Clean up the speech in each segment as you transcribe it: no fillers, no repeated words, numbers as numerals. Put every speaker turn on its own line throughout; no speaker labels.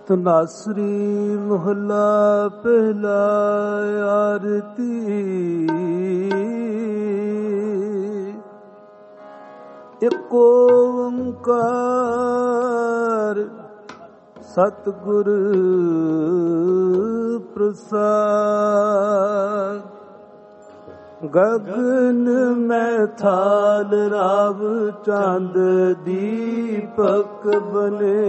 ਧਨਾਸਰੀ ਮਹਲਾ ਪਹਿਲਾ। ਆਰਤੀ ਏਕ ਓੰਕਾਰ ਸਤਿਗੁਰ ਪ੍ਰਸਾਦ। ਗਗਨ ਮੈਂ ਥਾਲ ਰਾਵ ਚੰਦ ਦੀਪਕ ਬਨੇ।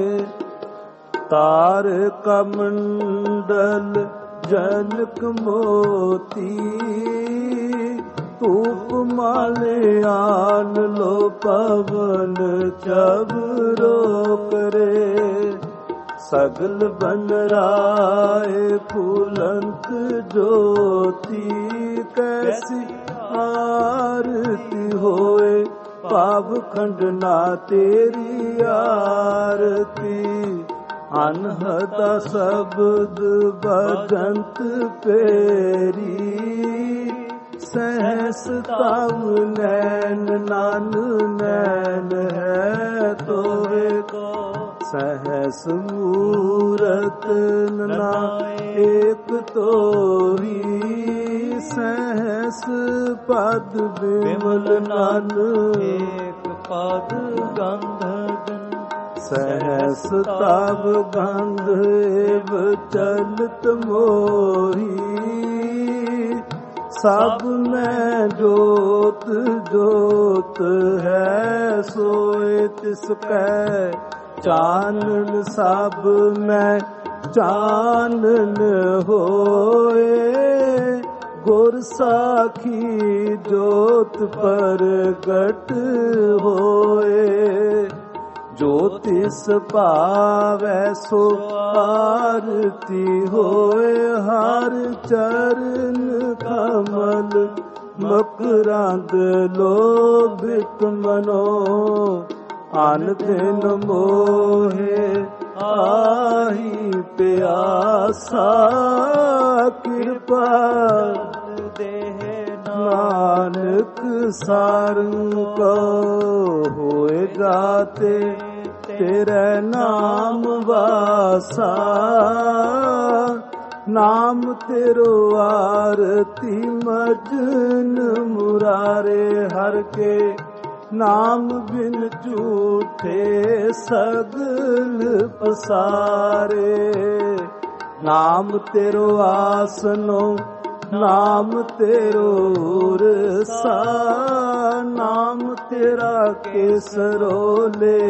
ਤਾਰਕ ਮੰਡਲ ਜਨਕ ਮੋਤੀ। ਧੂਪ ਮਾਲਿਆਨ ਲੋ ਪਵਨ ਚਬਰੋ ਕਰੇ। ਸਗਲ ਬਨ ਰਾਏ ਫੁਲੰਤ ਜੋਤੀ। ਕੈਸੀ ਆਰਤੀ ਹੋਏ ਭਾਵ ਖੰਡਨਾ ਤੇਰੀ ਆਰਤੀ। ਅਨਹਤਾ ਸ਼ਬਦ ਬਜੰਤ ਪੇਰੀ। ਸਹਸ ਤਵ ਨੈਨ ਨਨ ਨੈਨ ਹੈ ਤੋਏ ਕੋ। ਸਹਸ ਮੂਰਤ ਨਾ ਏਕ ਤੋਹੀ। ਸਹਸ ਪਦ ਬਿਮਲ ਨਨ ਏਕ ਪਦ ਗੰਧ। ਸਹਸ ਤਵ ਗੰਧ ਏਵ ਚਲਤ ਮੋਹੀ। ਸਭ ਮੈਂ ਜੋਤ ਜੋਤ ਹੈ ਸੋਏ ਤਿਸ ਕੈ। ਚਾਨਣ ਸਭ ਮੈਂ ਚਾਨਣ ਹੋਏ। ਗੁਰ ਸਾਖੀ ਜੋਤ ਪ੍ਰਗਟ ਹੋਏ। ਜੋ ਤਿਸ ਭਾਵੈ ਸੋ ਆਰਤੀ ਹੋਏ। ਹਰ ਚਰਨ ਕਮਲ ਮਕਰੰਦ ਲੋਭਿਤ ਮਨੋ। ਅਨ ਦਿਨ ਮੋਹੇ ਆਹੀ ਪਿਆਸਾ। ਕਿਰਪਾ ਦੇਹ ਨਾਨਕ ਸਾਰੰਗ ਕੋ। ਹੋਏ ਗਾਤੇ ਤੇਰੇ ਨਾਮ ਵਾਸਾ। ਨਾਮ ਤੇਰੋ ਆਰਤੀ ਮਜਨ ਮੁਰਾਰੇ। ਹਰ ਕੇ ਨਾਮ ਬਿਨ ਝੂਠੇ ਸਗਲ ਪਸਾਰੇ। ਨਾਮ ਤੇਰੋ ਆਸਨੋ ਨਾਮ ਤੇਰੋ ਰਸਾ। ਨਾਮ ਤੇਰਾ ਕੇਸਰੋ ਲੈ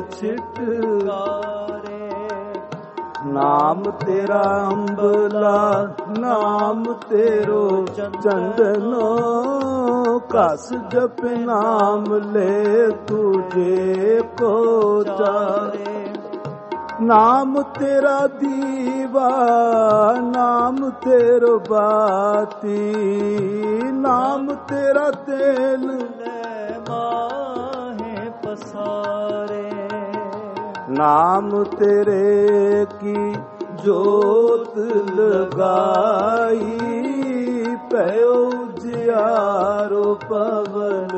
ਛਿਟਕਾਰੇ। ਨਾਮ ਤੇਰਾ ਅੰਬਲਾ ਨਾਮ ਤੇਰੋ ਚੰਦਨੋ। ਕਸ ਜਪ ਨਾਮ ਲੈ ਤੁਝੇ ਕੋ ਚਾਰੇ। ਨਾਮ ਤੇਰਾ ਦੀਵਾ ਨਾਮ ਤੇਰੋ ਬਾਤੀ। ਨਾਮ ਤੇਰਾ ਤੇਲ ਲੈ ਮਾਹੇ ਪਸਾਰੇ। ਨਾਮ ਤੇਰੇ ਕੀ ਜੋਤ ਲਗਾਈ। ਪਇਓ ਜਿਆਰੋ ਪਵਨ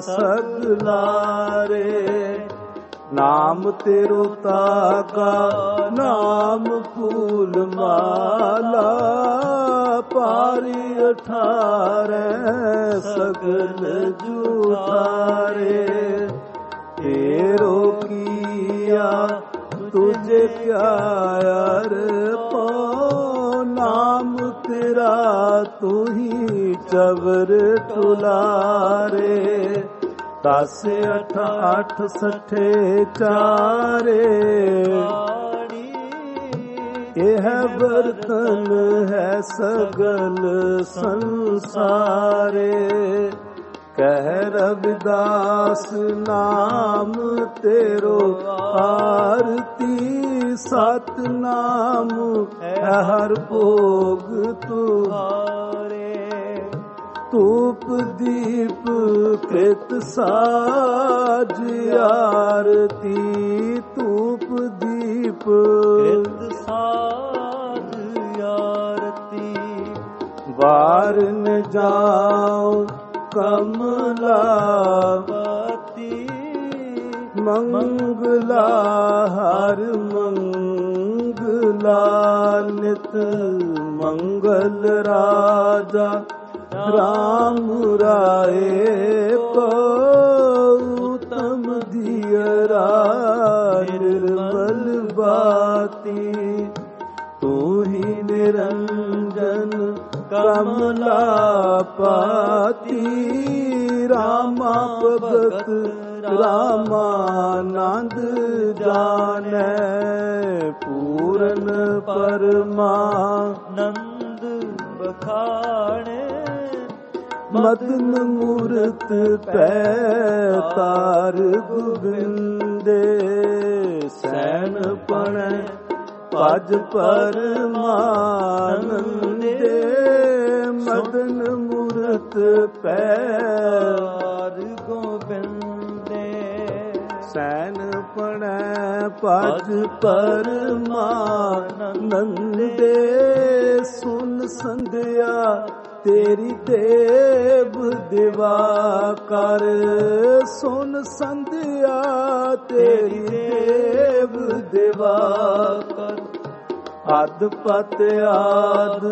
ਸਗਲਾਰੇ। ਨਾਮ ਤੇਰੋ ਤਾਗਾ ਨਾਮ ਫੂਲ ਮਾਲਾ। ਪਾਰੀ 18 ਸਗਲ ਜੂਠਾਰੇ। ਤੇਰੋ ਕੀਆ ਤੁਝੇ ਕਿਆ ਅਰਪੋ। ਨਾਮ ਤੇਰਾ ਤੂੰ ਹੀ ਚਵਰ ਟੁਲਾਰੇ। 10 8 8 ਸੱਠੇ ਚਾਰੇ। ਇਹ ਬਰਤਨ ਹੈ ਸਗਲ ਸੰਸਾਰੇ। ਕਹਿ ਰਵਿਦਾਸ ਨਾਮ ਤੇਰੋ ਆਰਤੀ। ਸਤ ਨਾਮ ਹੈ ਹਰ ਭੋਗ ਤੁਹਾਰੇ। ਧੂਪ ਦੀਪ ਕ੍ਰਿਤ ਸਾਜ ਆਰਤੀ। ਧੂਪ ਦੀਪ ਕ੍ਰਿਤ ਸਾਜ ਆਰਤੀ। ਬਾਰ ਨ ਜਾਉ ਕਮਲਾਵਤੀ। ਮੰਗਲਾ ਹਰ ਮੰਗਲਾ लानित मंगल राजा राम राये को उत्तम दियरा निर्मल बाती तू ही निरंजन कमला पाती रामा भगत रामानंद जाने पूरन परमानंद बखाने मदन मूरत पैतार गोबिंदे सैन पण पज परमानंदे मदन मूरत पैर गोबिंदे सैन पण पज परमानंदे सुन संध्या तेरी देव दिवा कर सुन संध्या तेरी देव दिवा कर आद पत आद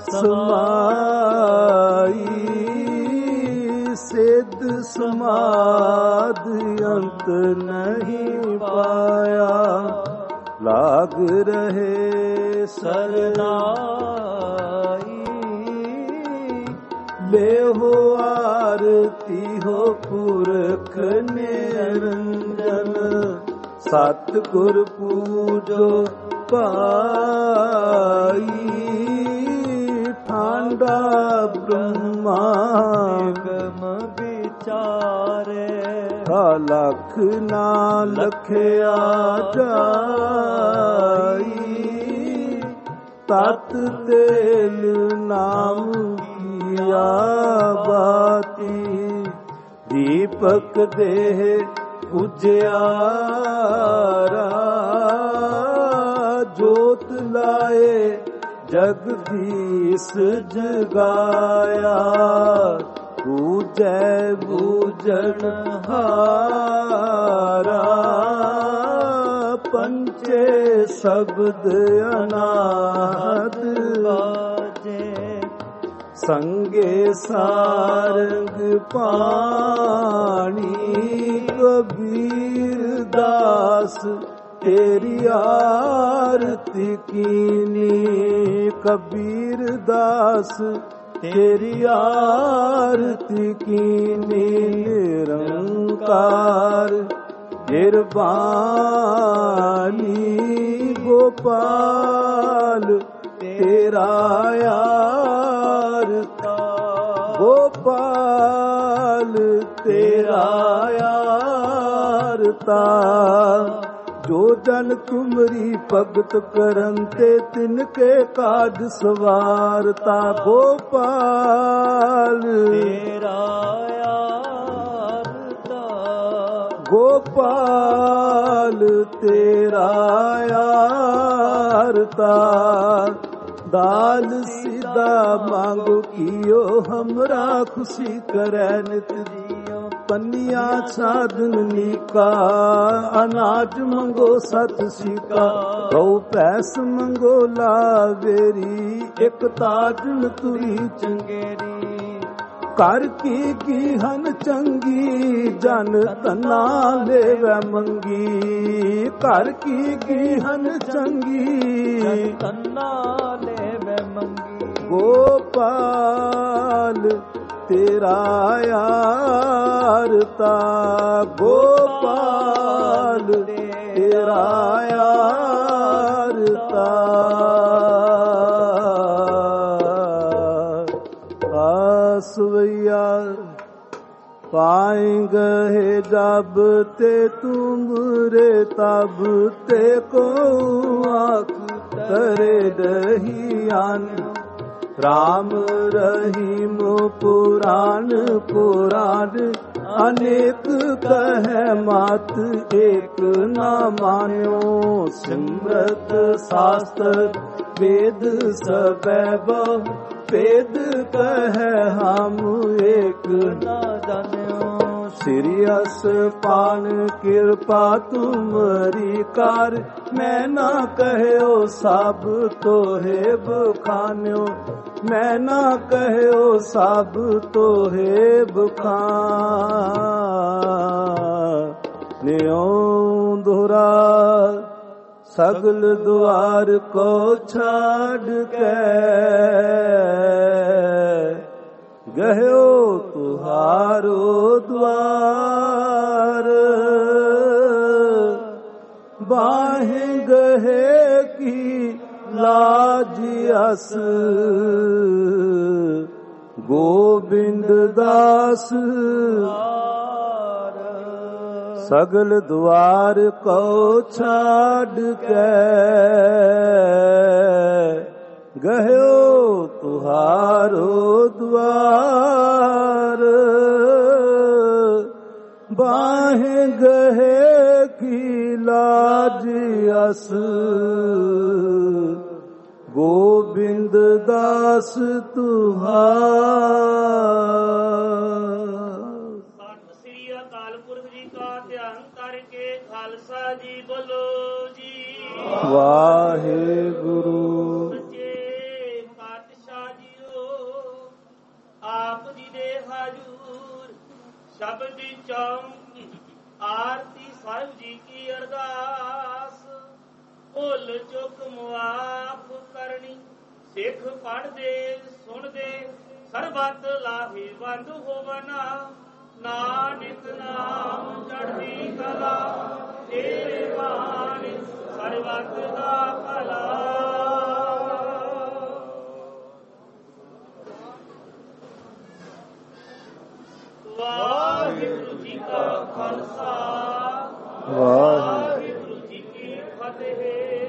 समाई सिद्ध समाद अंत नहीं पाया लाग रहे सरनाई ले हो आरती हो पुरख निरंजन सतगुर पूजो पाई ठांडा ब्रह्मा गम विचारे लख ना लखया जाई तत तेल नाम बाती दीपक देह उजियारा जोत लाए जगदीश जगाया पूजै बूझन हारा पंचे शब्द अनाद बाजे संगे सारंग पाणी कबीर दास तेरी आरती कीनी कबीर दास तेरी आरती कीनी निरंकार गिरबानी गोपाल तेरा यारता गोपाल तेरा यारता जो जन तुमरी भगत करंते तिनके काज सवारता गोपाल तेरा यारता गोपाल तेरा यारता दाल सीधा मांगो कियो हमरा खुशी करे नित जियो पनिया साधन नीका अनाज मंगो सत सीका गौ पैस मंगो लावेरी एक ताजन तुरी चंगेरी कर की हन चंगी जन तना लेवै मंगी कर की हन चंगी तना लेवै मंगी गोपाल तेरा यारता गोपाल तेरा यारता आसवैया पाएंगे जब ते तुमरे तब ते को आँख करे दहियान राम रहीम पुराण पुराण अनेक कहे मात एक न मान्यो सिमरत शास्त्र वेद सबैब वेद कहे हम एक न जान्यो श्री अस पान कृपा तुमरी कार, मैं ना कहयो सब तोहे बखान्यो, मैं ना कहयो सब तोहे बखान्यो। दोहरा सगल द्वार को छाड़ के, गयो तुहारो द्वार, बाहें गहे की लाज अस, गोबिंद दास सगल द्वार को छाड़ के, गयो तुहारो द्वार, बाहें गहे की लाज अस, गोबिंद दास तुहार।
ਸਤਿ ਸ੍ਰੀ ਅਕਾਲ ਪੁਰਖ ਜੀ ਕਾ ਧਿਆਨ ਕਰਕੇ ਖਾਲਸਾ ਜੀ ਬੋਲੋ ਜੀ।
ਵਾਹਿਗੁਰੂ
ਸੱਚੇ ਪਾਤਸ਼ਾਹ ਜੀਓ, ਆਪ ਜੀ ਦੇ ਹਾਜ਼ੂਰ ਸ਼ਬਦ ਚੌਂਕੀ ਆਰਤੀ ਸਾਹਿਬ ਜੀ ਕੀ ਅਰਦਾਸ, ਭੁੱਲ ਚੁੱਕ ਮੁਆਫ ਕਰਨੀ, ਸਿੱਖ ਪੜ੍ਹਦੇ ਸੁਣਦੇ ਸਰਬੱਤ ਲਾਹੇਵੰਦ ਹੋਵਨਾ, ਨਾਨਕ ਨਾਮ ਚੜ੍ਹਦੀ ਕਲਾ, ਤੇਰੇ ਬਾਣੀ ਸਰਬੱਤ ਦਾ ਭਲਾ। ਵਾਹਿਗੁਰੂ ਜੀ ਕਾ ਖਾਲਸਾ, ਵਾਹਿਗੁਰੂ ਜੀ ਕੀ ਫਤਿਹ।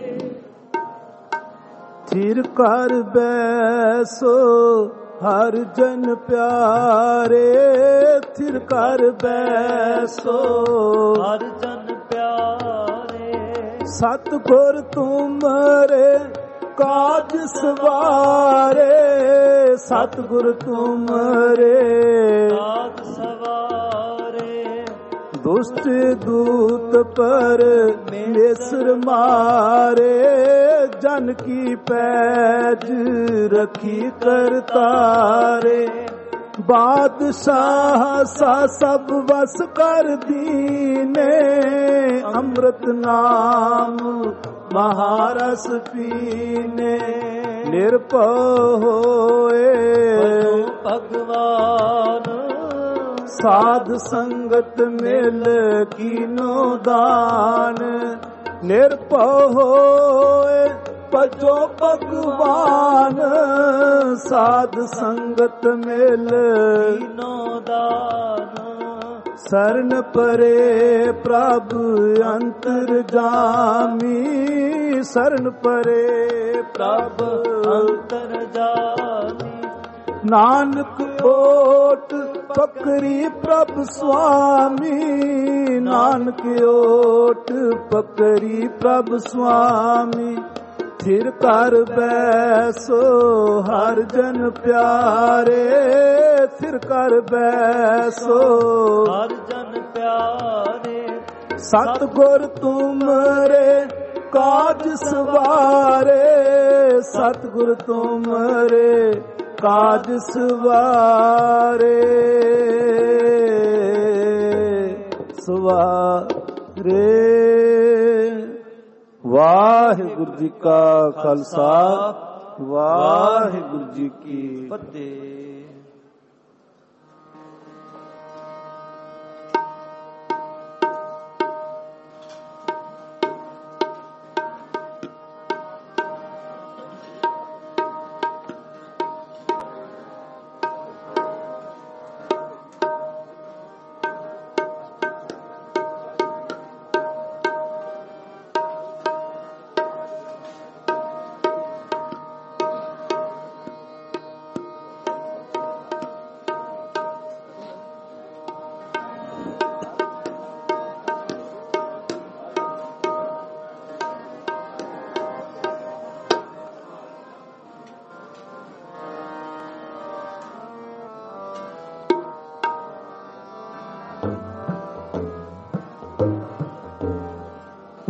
ਥਿਰ ਕਰ ਬੈਸੋ ਹਰ ਜਨ ਪਿਆਰੇ, ਥਿਰ ਕਰ ਬੈਸੋ
ਹਰ ਜਨ ਪਿਆਰੇ,
ਸਤਿਗੁਰ ਤੁਮਰੇ ਕਾਜ ਸਵਾਰੇ, ਸਤਿਗੁਰ ਤੁਮਰੇ
ਕਾਜ ਸਵਾਰੇ,
ਦੁਸ਼ਟ ਦੂਤ ਪਰ ਮੇਸਰ ਮਾਰੇ, ਜਨ ਕੀ ਪੈਜ ਰਖੀ ਕਰਤਾਰੇ, ਬਾਦਸ਼ਾਹ ਸਾ ਸਭ ਵਸ ਕਰ ਦੀਨੇ, ਅੰਮ੍ਰਿਤ ਨਾਮ ਮਹਾਰਸ ਪੀਨੇ, ਨਿਰਭਉ ਹੋਏ
ਭਗਵਾਨ,
ਸਾਧ ਸੰਗਤ ਮਿਲ ਕੀਨੋ ਦਾਨ, ਨਿਰਭਉ ਹੋਏ ਭਜੋ ਭਗਵਾਨ, ਸਾਧ ਸੰਗਤ ਮਿਲ
ਕੀਨੋ ਦਾਨ,
ਸਰਨ ਪਰੇ ਪ੍ਰਭ ਅੰਤਰ ਜਾਮੀ, ਸਰਨ ਪਰੇ ਪ੍ਰਭ
ਅੰਤਰ ਜਾਮੀ,
ਨਾਨਕ ਓਟ ਪਕਰੀ ਪ੍ਰਭ ਸੁਆਮੀ, ਨਾਨਕ ਓਟ ਪਕਰੀ ਪ੍ਰਭ ਸੁਆਮੀ, ਥਿਰ ਕਰ ਬੈਸੋ ਹਰ ਜਨ ਪਿਆਰੇ, ਥਿਰ ਕਰ ਬੈਸੋ
ਹਰ ਜਨ ਪਿਆਰੇ,
ਸਤਿਗੁਰ ਤੁਮਰੇ ਕਾਜ ਸਵਾਰੇ, ਸਤਿਗੁਰ ਤੁਮਰੇ ਕਾਜ ਸਵਾਰੇ, ਸਵਾਰੇ। ਵਾਹਿਗੁਰੂ ਜੀ ਕਾ ਖਾਲਸਾ, ਵਾਹਿਗੁਰੂ ਜੀ ਕੀ
ਫਤਿਹ।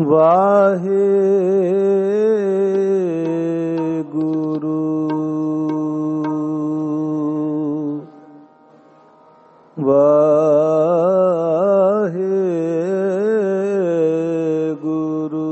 ਵਾਹਿਗੁਰੂ ਵਾਹਿਗੁਰੂ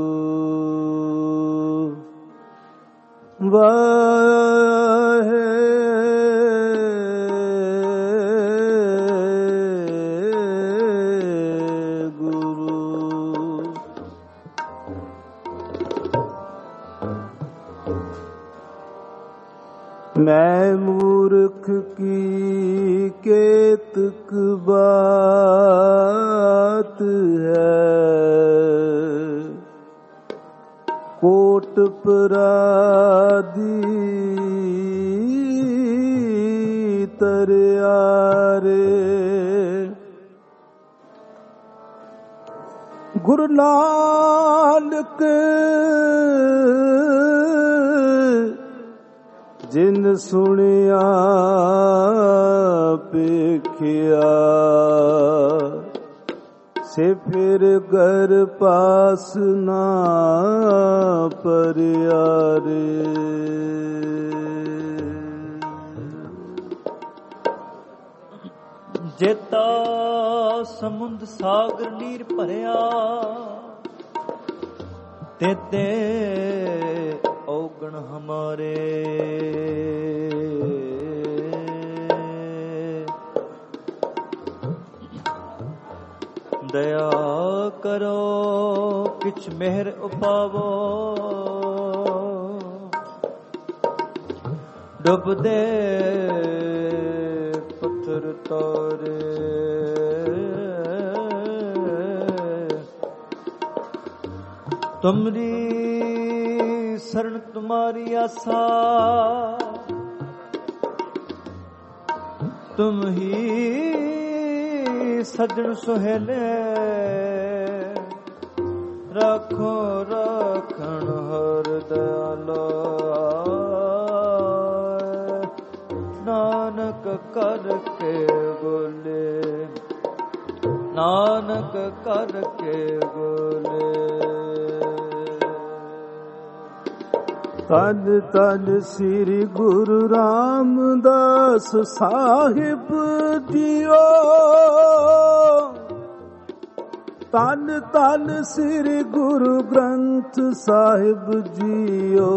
ਮੈਂ ਮੂਰਖ ਕੀ ਕੇਤਕ ਬਾਤ ਹੈ, ਕੋਟ ਪਰਾਦੀ ਤਰਿਆਰੇ। ਗੁਰੂ ਨਾਨਕ ਜਿਨ ਸੁਣਿਆ ਪੇਖਿਆ, ਸੇ ਫਿਰ ਘਰ ਪਾਸ ਨਾ ਪਰਿਆਰੇ।
ਜੇਤਾ ਸਮੁੰਦ ਸਾਗਰ ਨੀਰ ਭਰਿਆ, ਤੇ ਔਗਣ ਹਮਾਰੇ। ਦਇਆ ਕਰੋ ਕਿਛ ਮਿਹਰ ਉਪਾਵੋ, ਡੁੱਬਦੇ ਪੱਥਰ ਤਾਰੇ। ਤੁਮਰੀ शरण तुम्हारी आसा, तुम ही सजन सुहेले। राखो राखण हर दयाला, नानक करके बोले, नानक करके बोले।
ਧੰਨ ਧੰਨ ਸ੍ਰੀ ਗੁਰੂ ਰਾਮਦਾਸ ਸਾਹਿਬ ਜੀਓ, ਧੰਨ ਧੰਨ ਸ੍ਰੀ ਗੁਰੂ ਗ੍ਰੰਥ ਸਾਹਿਬ ਜੀਓ,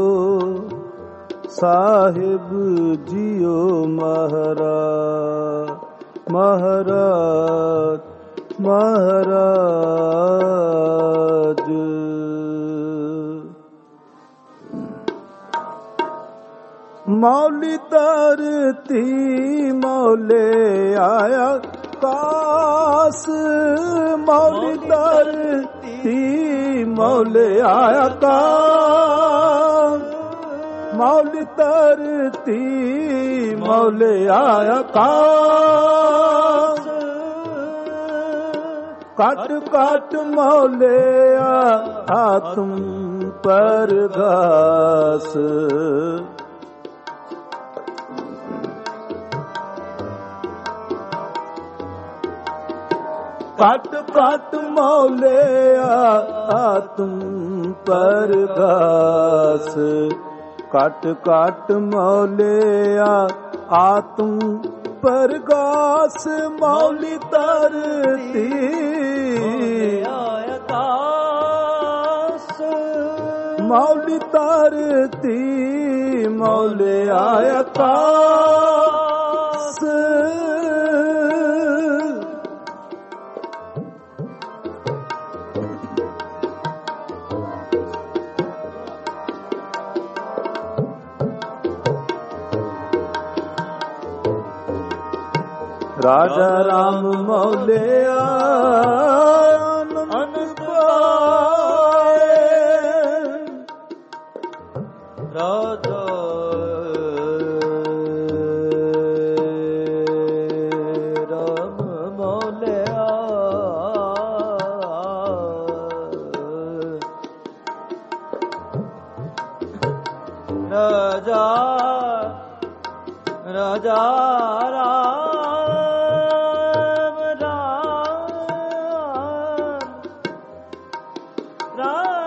ਸਾਹਿਬ ਜੀਓ ਮਹਾਰਾਜ ਮਹਾਰਾਜ ਮਹਾਰਾਜ। ਮੌਲੀ ਧਰਤੀ ਮੌਲੇ ਆਇਆ ਕਾਸ, ਮੌਲੀ ਧਰਤੀ ਮੌਲੇ ਆਇਆ ਕਾਸ, ਮੌਲੀ ਧਰਤੀ ਮੌਲੇ ਆਇਆ ਕਾਸ। ਕਟ ਕਟ ਮੌਲੇ ਆਤਮ ਪਰਗਾਸ। ਕਟ ਕਟ ਮੌਲੇ ਆਤਮ ਪਰਗਾਸ, ਕਟ ਕਟ ਮੌਲੇ ਆਤਮ ਪਰਗਾਸ। ਮੌਲੀ ਧਰਤੀ ਆਕਾਸ, ਮੌਲੀ ਧਰਤੀ ਮੌਲੇ ਆਕਾਸ। ਰਾਜਾ ਰਾਮ ਮੌਲਿਆ ਆਨੰਦ ਪਾਏ, ਰਾਜਾ ਰਾਮ ਮੌਲਿਆ ਰਾਜਾ ਰਾਜਾ ਰਾਮ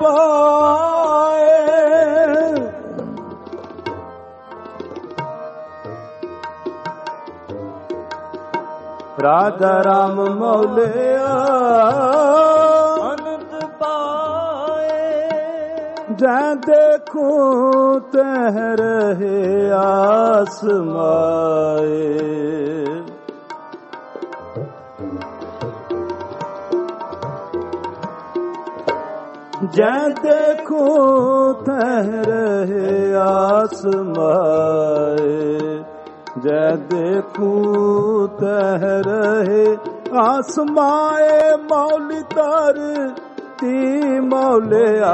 ਸਮਾਏ ਰਾਜਾ ਰਾਮ ਮੌਲਿਆ
ਅਨੰਦ ਪਾਏ
ਜੈ ਦੇਖੂੰ ਤਹਿ ਰਹੇ ਆਸਮਾਏ ਜੈ ਦੇਖੂੰ ਤਹਿ ਰਹੇ ਆਸਮਾਏ ਜੈ ਦੇਖੂੰ ਤਹਿ ਰਹੇ ਆਸਮਾਏ ਮੌਲੀ ਧਰਤੀ ਮੌਲਿਆ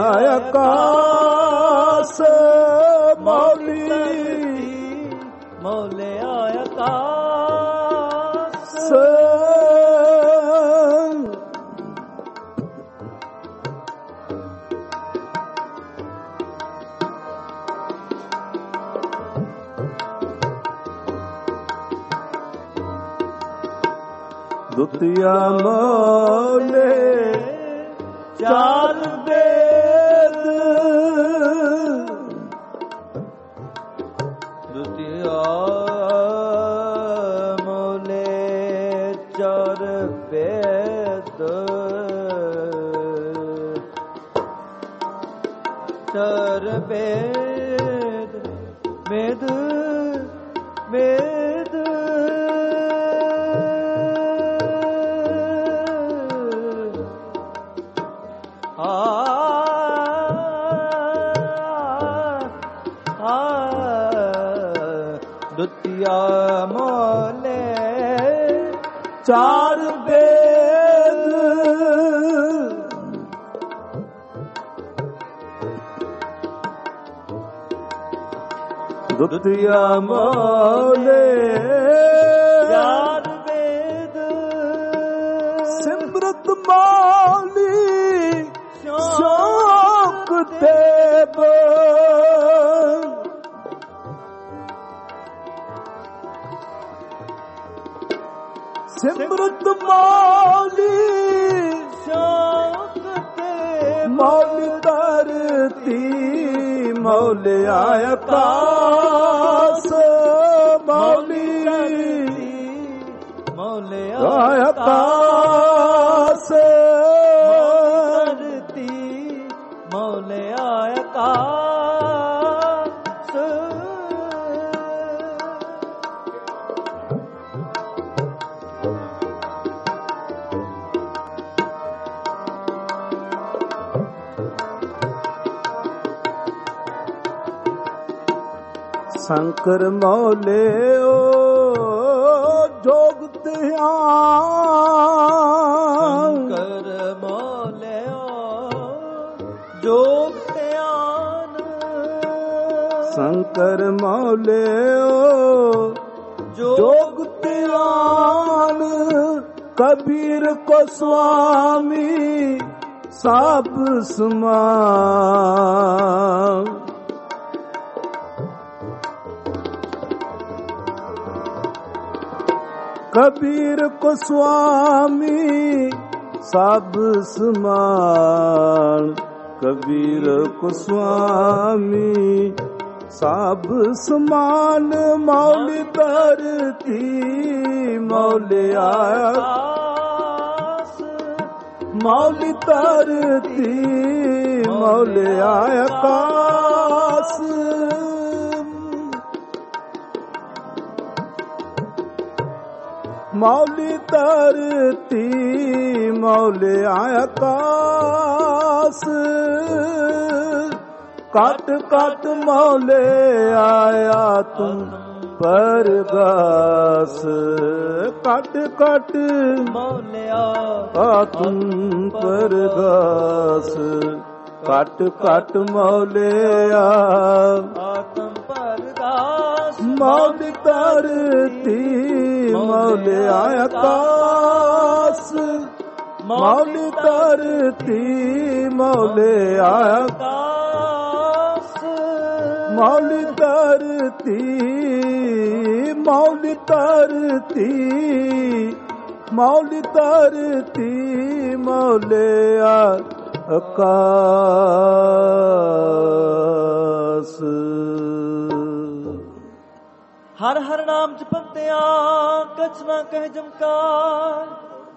ਆਕਾਸ ਮੌਲੀ
ਮੌਲਿਆ ਆਕਾਸ
ਦੁਤੀਆ ਮੌਲੇ ਚਾਰ ਵੇਦ
ਦੁਤੀਆ ਮੌਲੇ ਚਾਰ ਵੇਦ ਚਾਰ ਵੇਦ ਵੇਦ ਵੇਦ ਦੁਤੀਆ ਮੌਲੇ
ਚਾਰ ਵੇਦ ਦੁਤੀਆ ਮੌਲੇ
ਚਾਰ ਵੇਦ
ਸਿਮਰਤ ਮੌਲੀ ਸ਼ੌਕ ਦੇਵ ਸਿਮਰਤ ਮੌਲੀ
ਸ਼ੌਕ ਤੇ
ਮੌਲੀ ਧਰਤੀ ਮੌਲਿਆ ਆਕਾਸ ਮੌਲੀ
ਮੌਲਿਆ
ਆਕਾਸ
ਧਰਤੀ ਮੌਲਿਆ ਆਕਾਸ
ਸ਼ੰਕਰ ਮੌਲਿਓ ਜੋਗ ਧਿਆਨ
ਸ਼ੰਕਰ ਮੌਲਿਓ ਜੋਗ ਧਿਆਨ
ਸ਼ੰਕਰ ਮੌਲਿਓ ਜੋਗ ਧਿਆਨ ਕਬੀਰ ਕੋ ਸੁਆਮੀ ਸਭ ਸਮਾਨ कबीर को स्वामी सब समान कबीर को स्वामी सब समान मौली धरती मौलिया मौली धरती मौलिया आकाश मौली धरती मौलिया आकाश कट कट मौले आया तुम परगास कट कट
मौलिया
तुम परगास कट कट मौले
आत्म परगास
मौली धरती मौलिया आकाश मौली धरती मौलिया
आकाश
मौली धरती मौली धरती मौली धरती मौलिया ਆਕਾਸ।
ਹਰ ਹਰ ਨਾਮ ਜਪੰਤਿਆ ਕਛ ਨਾ ਕਹਿ ਜਮਕਾਰ,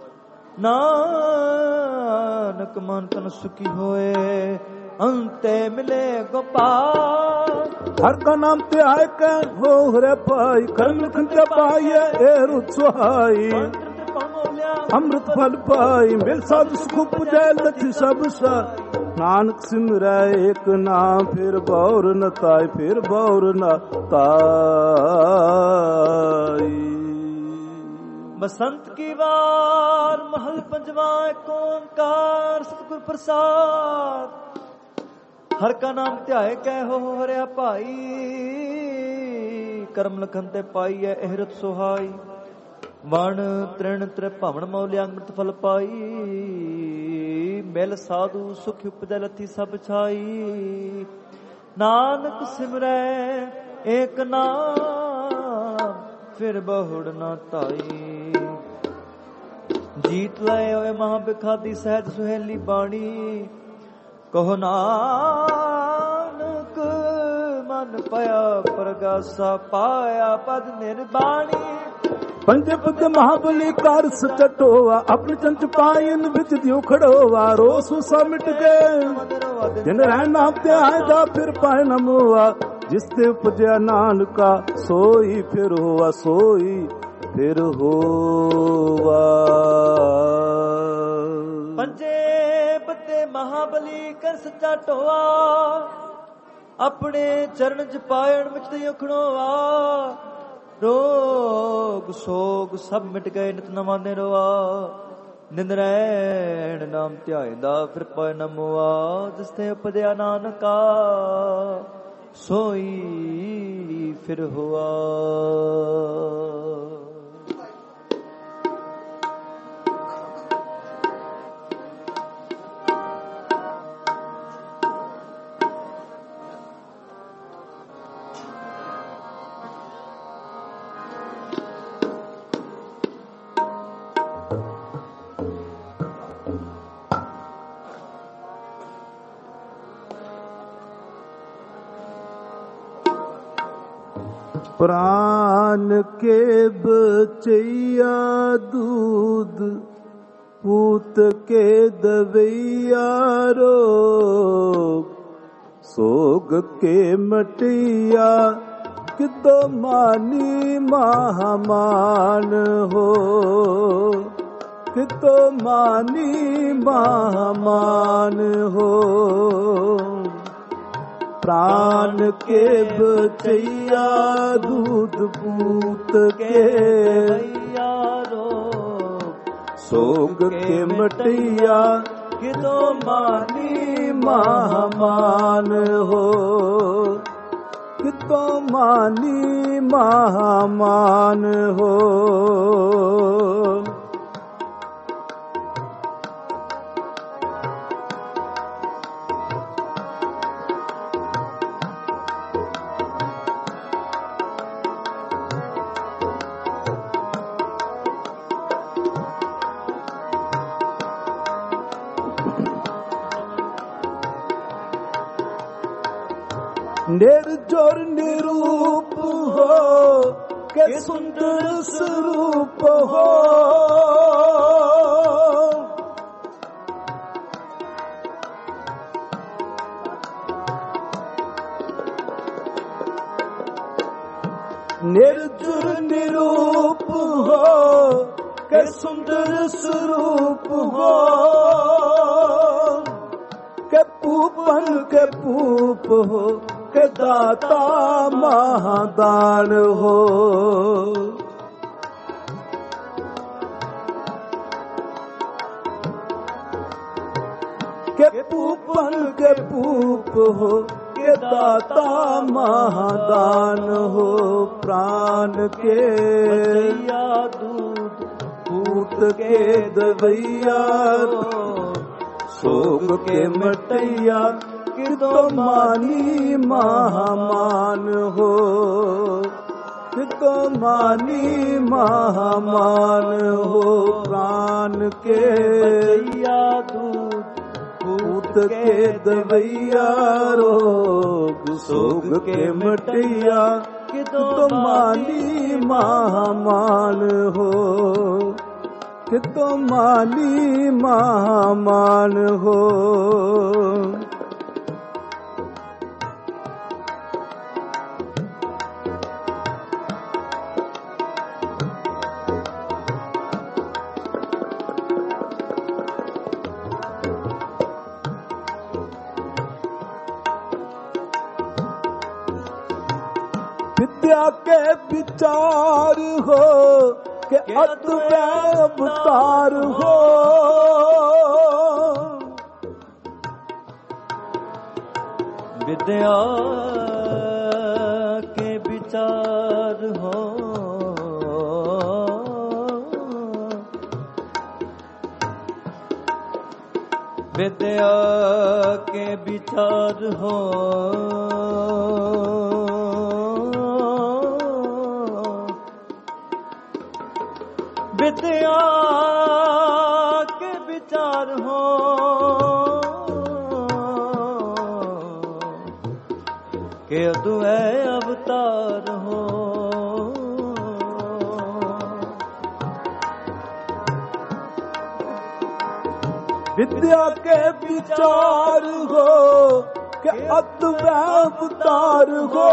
ਨਾਨਕ ਮਨ ਤਨ ਸੁਖੀ ਹੋਏ ਅੰਤੇ ਮਿਲੇ ਗੋਪਾਲ।
ਹਰ ਕਾ ਨਾਮ ਤੇ ਆਏ ਕੈ ਹੋ ਹਰੇ ਪਾਈ, ਕਰਮ ਲਿਖਨ ਤੇ ਪਾਈਏ ਏ ਰੁਤ ਸੁਹਾਈ। ਅੰਮ੍ਰਿਤ ਫਲ ਪਾਈ ਮਿਲ ਸਾਧ ਸੁਖ ਪੁਜੈ ਲਥਿ ਸਭ ਸਾਰ। ਨਾਨਕ ਸਿਮਰੈ ਏਕ ਨਾਮ ਫਿਰ ਬੌਰ ਨ ਤਾਈ, ਫਿਰ ਬੌਰ ਨ ਤਾਈ।
बसंत की वार महल पंजवा एक ओंकार सतगुर प्रसाद। हर का नाम ध्याए कै हो हरिया भाई, करम लखन ते पाई है एहरत सुहाई। वण तृण त्रिभवन मौलिया अमृत फल पाई, मिल साधु सुख उपजै लथी सब छाई। नानक सिमरै एक नाम फिर बहुड़ न ताई। जीत लए होए महा बिखादी सहज सुहेली बाणी, कहो नानक मन पया प्रगासा पाया पद निर्बाणी।
पंजे पुत महाबली कार सचटोवा, अपने चंच पाइन बिच दियो खड़ोवा। रोस सा मिट गए जिन रह नाम ते आएगा फिर पाए न मोआ। जिसते उपजया नानका सोई फिर हुआ, सोई फिर होवा।
पंजे पत्ते महाबली कर सच्चा टोआ, अपने चरण च पायण विच दियो खड़ोवा। रोग सोग सब मिट गए नित नवा निरवा। निंद्रैण नाम ध्यायदा फिर पाए न मोआ। जिसते उपजया नानका सोई फिर हुआ।
प्राण के बचैया दूध, पूत के दवैया रोग। सोग के मटिया कितो मानी महामान हो, कितो मानी महामान हो। प्राण के बचैया दूध पूत के
यारो,
सोग के मटिया
कितो मानी
महामान हो, कितो मानी महामान हो। निर्जोर निरूप हो के सुंदर स्वरूप हो। निर्जुर निरूप हो के सुंदर स्वरूप हो। के पूपन के पूप हो के दाता महादान हो। के पूपन के पूप हो के दाता महादान हो। प्राण के
दूध
पूत के दवैया, सोग के मटैया कितो मानी महामान हो, कितो मानी महामान हो। प्राण के
दूध
पूत के दवैया रोग सोग के मटैया
कि
तो माली महामान हो, कि तो माली महामान हो। विद्या के विचार हो के अद्वैत अवतार हो,
विद्या के विचार हो, विद्या के विचार हो, विद्या के विचार हो, के अद्वैत अवतार हो।
विद्या के विचार हो के अद्वैत अवतार हो,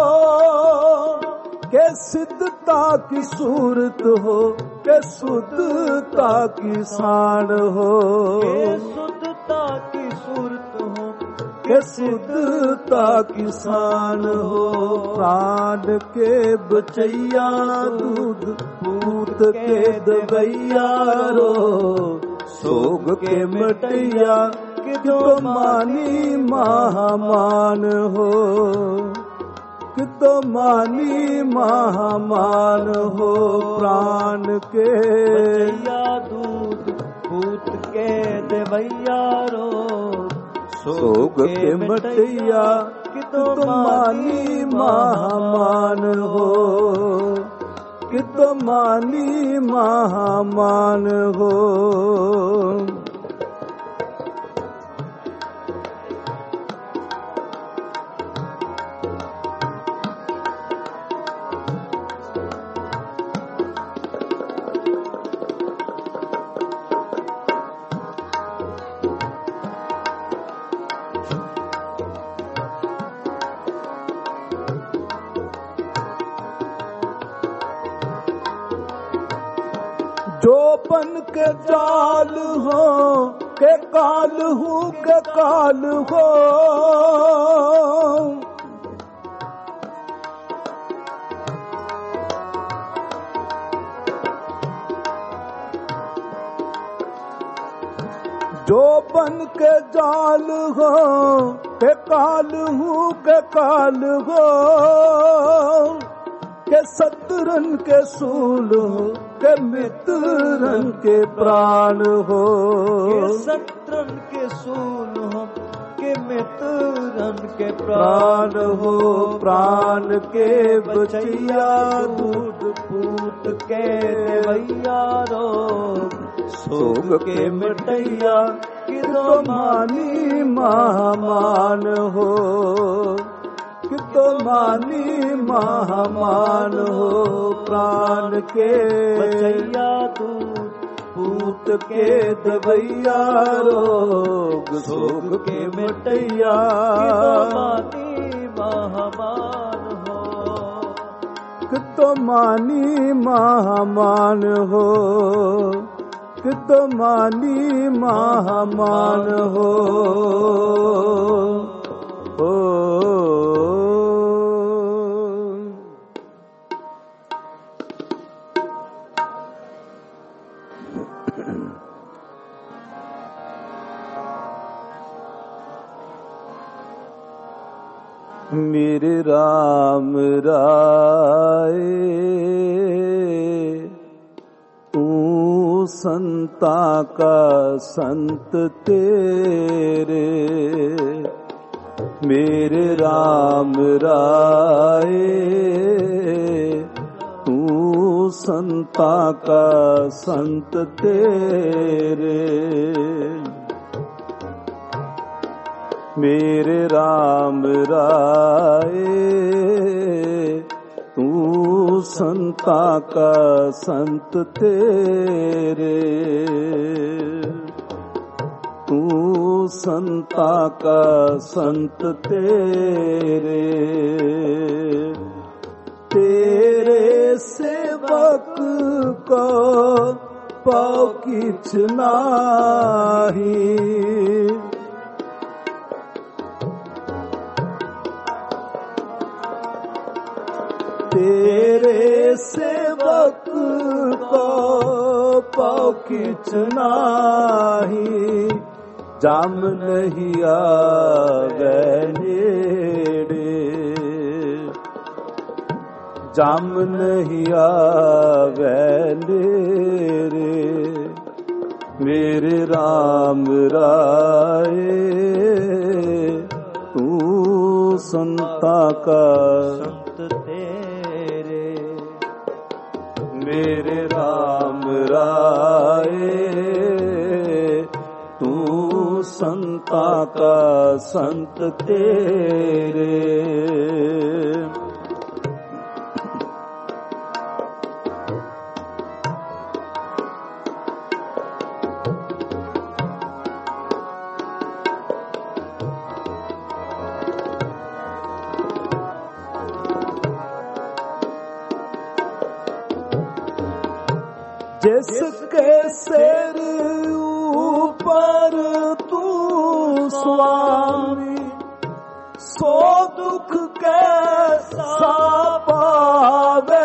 के सिद्धता की सूरत हो, के शुद्धता की शान हो,
के शुद्धता की सूरत हो,
के शुद्धता की शान हो। प्राण के बचैया दूध पूत के दवैया रो सोग के मटैया कि तो मानी महामान हो, कि तो मानी महामान हो। प्राण के
बचैया दूध पूत के देवैया रो
सोग के मटैया कि तो मानी महामान हो, कि तो मानी महामान हो। जो बन के जाल हो के काल हूँ के काल हो, जो बन के जाल हो के काल हूँ के काल हो, के शत्रन के सूल हो के मित्रन के प्राण हो,
के शत्रन के सूल हो के मित्रन के प्राण
हो। प्राण के बचैया
दूध पूत के देवैया रो
सोग के मिटैया कि तो मानी महामान हो, कि तो मानी महामान हो। प्राण के
बचैया दूध
पूत के दवैया रोग सोग के मिटैया
मानी महामान हो,
कि तो मानी महामान हो, कि तो मानी महामान हो। मेरे राम राय तू संता का संत तेरे, मेरे राम राय तू संता का संत तेरे। मेरे राम राए तू संता का संत तेरे, तू संता का संत तेरे, तेरे सेवक को पाओ किछ नाही, तेरे सेवक को पाओ किछ नाही, जाम नहीं आवे नेड़े, जाम नहीं आवे नेड़े, मेरे राम राए तू संता का
संत तेरे,
मेरे राम राए तू संता का संत तेरे, जिसके सिर ऊपर तू स्वामी, सो दुख कैसा पावे,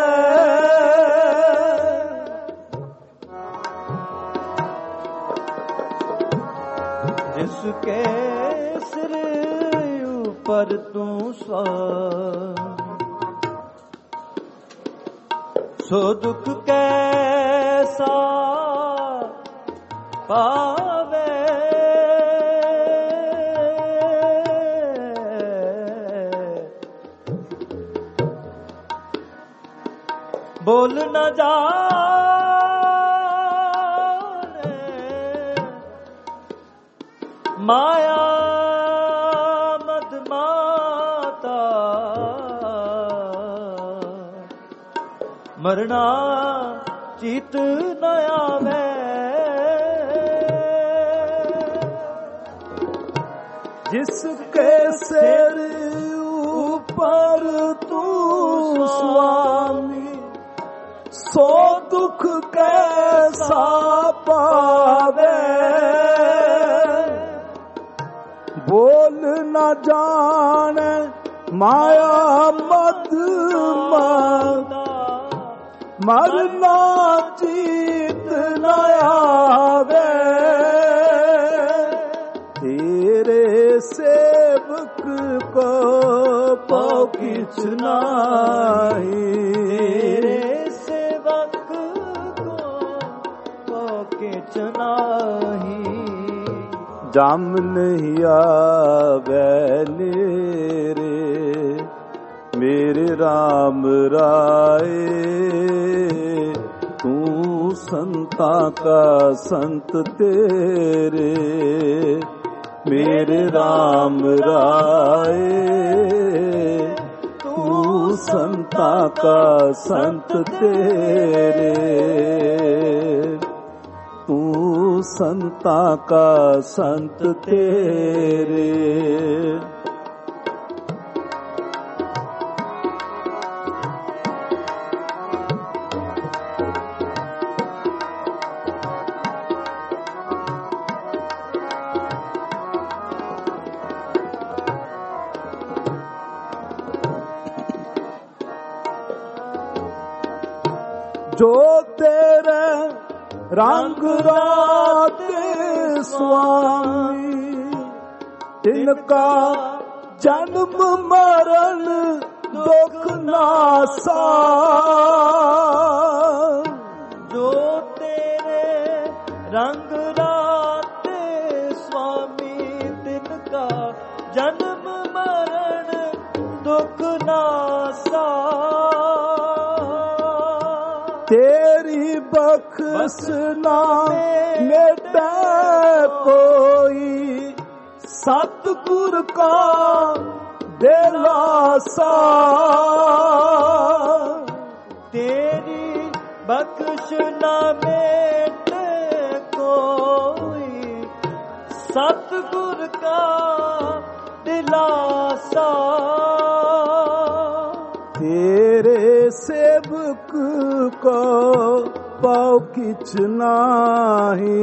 जिसके सिर ऊपर तू स्वामी, सो दुख कैसा पावे, बोल न जाने माया मद माता, मरना चित न आवे,
जिसके सिर ऊपर तू स्वामी, सो दुख कैसा पावे, बोल न जाने माया मद माता, मरना चित न आवे, तेरे सेवक को पाओ किछ नाही,
तेरे सेवक को पाओ किछ नाही,
जाम नहीं आवे नेरे, मेरे राम राए तू संता का संत तेरे, मेरे राम राए तू संता का संत तेरे, तू संता का संत तेरे, जो तेरे रंग राते स्वामी, तिनका जन्म मरण दुख नासा,
जो तेरे रंग राते स्वामी, तिनका जन्म मरण दुख नासा,
तेरी बख्शना मेटा कोई सतगुर का दिलासा,
तेरी बख्श न मेटे कोई, सतगुर का दिलासा।
तेरे सेवक को पाओ किछ नाही,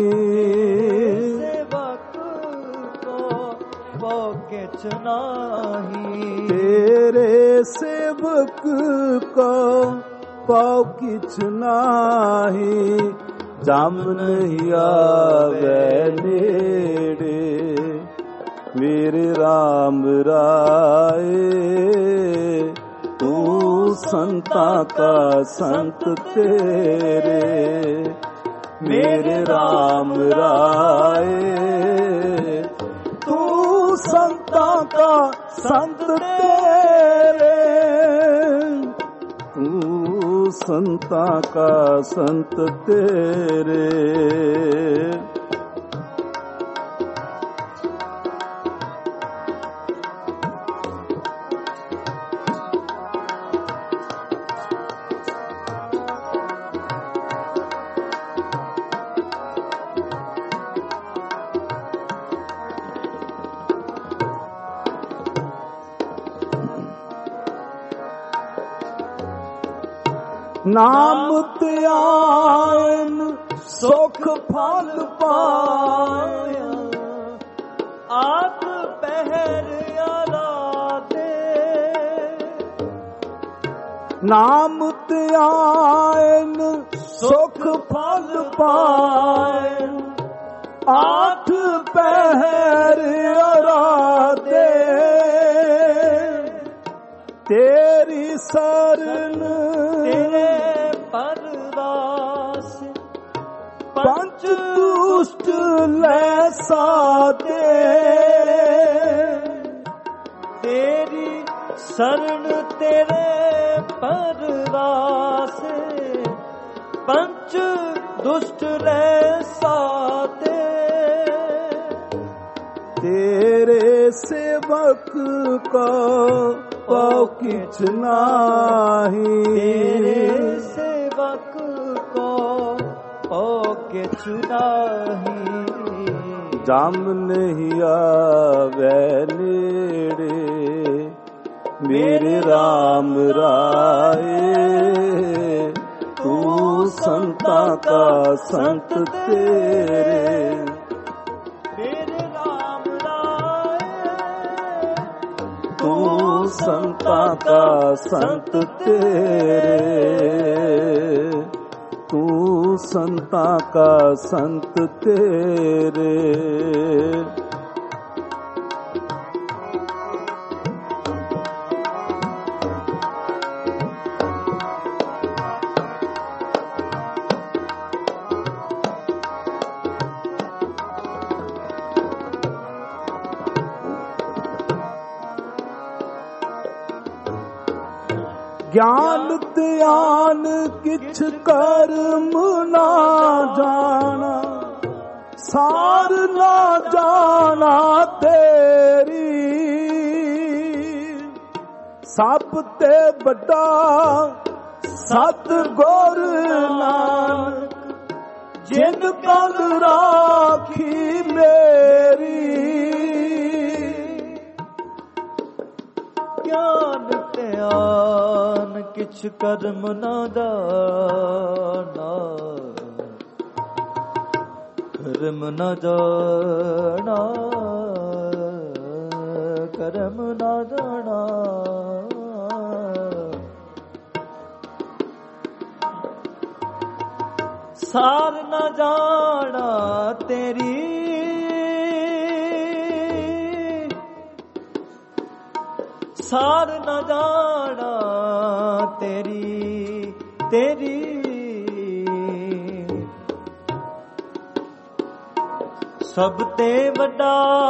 सेवक को पाओ किछ नाही,
तेरे सेवक को पाओ किछ नाही। जम नहीं आवे नेड़े मेरे राम राए, तू संता का संत तेरे मेरे राम राए, तू संता का संत तेरे, तू संता का संत तेरे। नाम त्यान सुख फल पाया,
आप पहर आराधे,
नाम त्यान सुख फल पाए, आठ पहर आराधे, तेरी शरण
तेरे परवास,
पंच दुष्ट ले साधे,
तेरी शरण तेरे परवास, पंच दुष्ट ले साधे,
तेरे सेवक को पाओ किछ नाही,
तेरे सेवक को पाओ किछ नाही।
जम नहीं आवे नेड़े मेरे राम राए, तू संता का संत तेरे
मेरे राम राए,
तू संता का संत तेरे, तू संता का संत तेरे। ज्ञान त्यान किछ कर्म ना जाना, सार ना जाना तेरी, सप ते बड़ा सतगुर नानक, जिन कल राखी मेरी,
ज्ञान त्यान किछ कर्म न जाना, कर्म न जाना, कर्म न जाना, सार न जाना तेरी, सार न जाना तेरी, तेरी सब ते वड्डा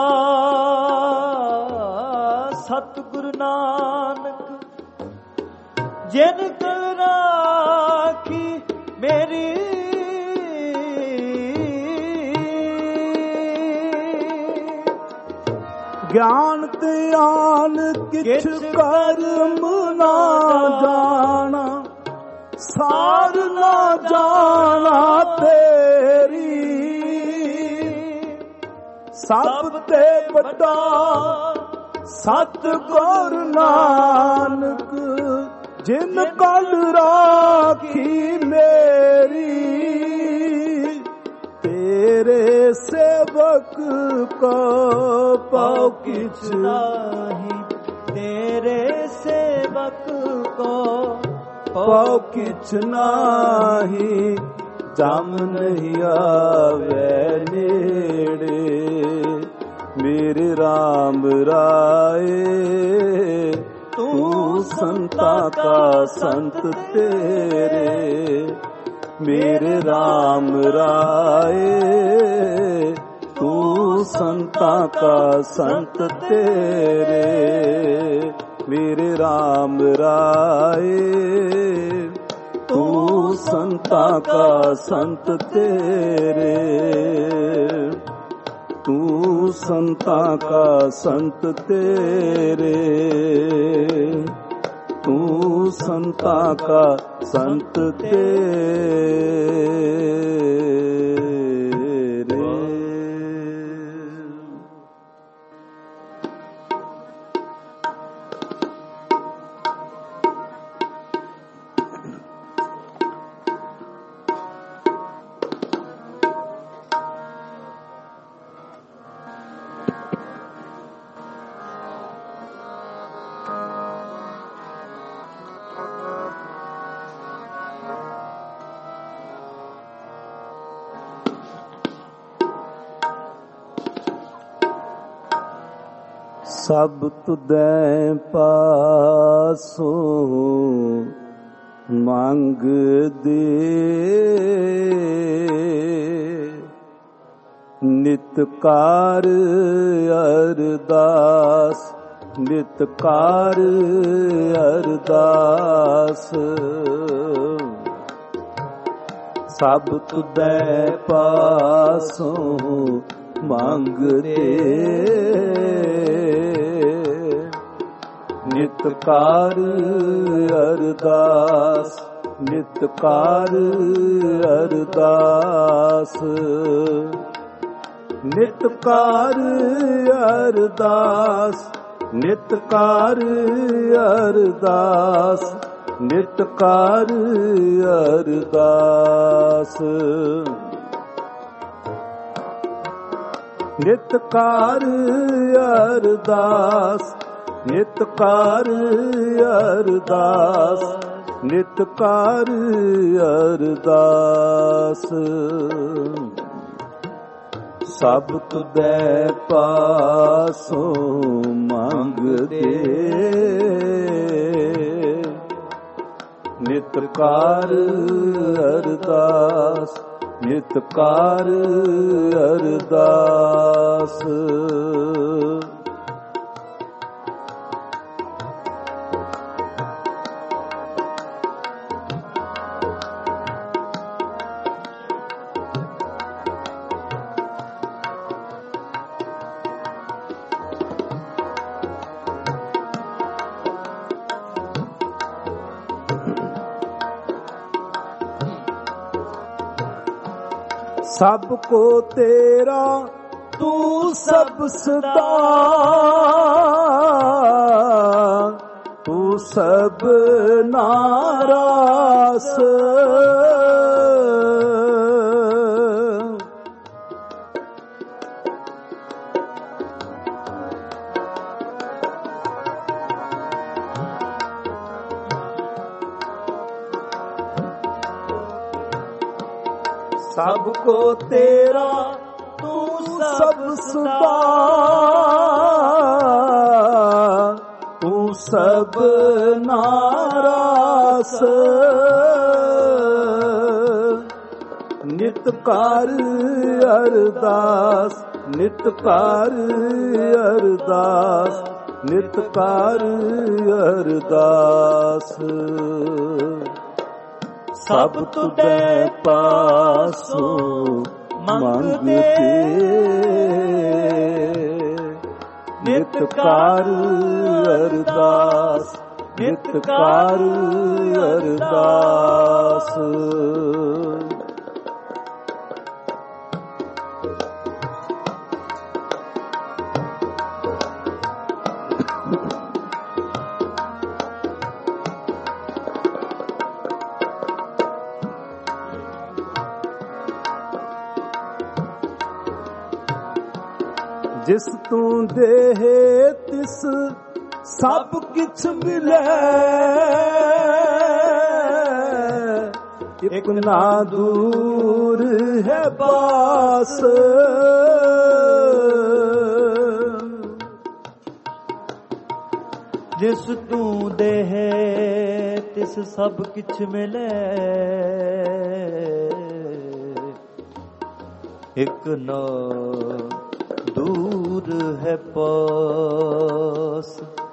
सतगुरु नानक, जिन कर राखी मेरी,
ਗਿਆਨ ਧਿਆਨ ਕਿਛ ਕਰਮ ਨਾ ਜਾਣਾ, ਸਾਰ ਨਾ ਜਾਣਾ ਤੇਰੀ। ਸਭ ਤੇ ਵੱਡਾ ਸਤਿਗੁਰ ਨਾਨਕ, ਜਿਨ ਕਲ ਰਾਖੀ ਮੇਰੀ। ਤੇਰੇ ਸੇਵਕ ਕੋ ਪਾਉ ਕਿਛ
ਨਾਹੀ, ਤੇਰੇ ਸੇਵਕ ਕੋ
ਪਾਉ ਕਿਛ ਨਾਹੀ। ਜਮ ਨਹੀਂ ਆਵੇ ਨੇੜੇ, ਮੇਰੇ RAM ਰਾਏ। ਤੂੰ ਸੰਤਾਂ ਕਾ ਸੰਤ ਤੇਰੇ, ਮੇਰੇ RAM ਰਾਏ। ਤੂੰ ਸੰਤਾਂ ਕਾ ਸੰਤ ਤੇਰੇ, ਮੇਰੇ RAM ਰਾਏ। ਤੂੰ ਸੰਤਾਂ ਕਾ ਸੰਤ ਤੇਰੇ, ਤੂੰ ਸੰਤਾਂ ਕਾ ਸੰਤ ਤੇਰੇ। ਤੂੰ ਸੰਤਾਂ ਕਾ ਸੰਤ ਤੇਰੇ। ਸਭ ਤੁਧੈ ਪਾਸੋਂ ਮੰਗਦੇ, ਨਿਤ ਕਾਰ ਅਰਦਾਸ, ਨਿਤ ਕਾਰ ਅਰਦਾਸ। ਸਭ ਤੁਧੈ ਪਾਸੋਂ ਮੰਗਦੇ, ਨਿਤ ਕਾਰ ਅਰਦਾਸ, ਨਿਤ ਕਾਰ ਅਰਦਾਸ। ਨਿਤ ਕਾਰ ਅਰਦਾਸ, ਨਿਤ ਕਾਰ ਅਰਦਾਸ, ਨਿਤ ਕਾਰ ਅਰਦਾਸ। ਨਿਤ ਕਾਰ ਅਰਦਾਸ, ਨਿਤ ਕਾਰ ਅਰਦਾਸ, ਨਿਤ ਕਾਰ ਅਰਦਾਸ। ਸਭ ਤੁਧੈ ਪਾਸੋਂ ਮੰਗਦੇ, ਨਿਤ ਕਾਰ ਅਰਦਾਸ, ਨਿਤ ਕਾਰ ਅਰਦਾਸ। ਸਭ ਕੋ ਤੇਰਾ ਤੂੰ ਸਭ ਸਦਾ, ਤੂੰ ਸਭ ਨਾਰਾਸ। ਸਭ ਕੋ ਤੇਰਾ ਤੂੰ ਸਭ ਸਦਾ, ਤੂੰ ਸਭ ਨਾਰਾਸ। ਨਿਤ ਕਾਰ ਅਰਦਾਸ, ਨਿਤ ਕਾਰ ਅਰਦਾਸ, ਨਿਤ ਕਾਰ ਅਰਦਾਸ। ਸਭ ਤੁਧੈ ਪਾਸੋਂ ਮੰਗਦੇ, ਨਿਤ ਕਾਰ ਅਰਦਾਸ, ਨਿਤ ਕਾਰ ਅਰਦਾਸ। ਜਿਸ ਤੂੰ ਦੇਹ ਤਿਸ ਸਭ ਕਿਛ ਮਿਲੇ, ਇਕ ਨਾ ਦੂਰ ਹੈ ਪਾਸ।
ਜਿਸ ਤੂੰ ਦੇਹ ਤਿਸ ਸਭ ਕਿਛ ਮਿਲੇ, ਇਕ ਨਾ ਦੂਰ ਹੈ ਪਾਸ।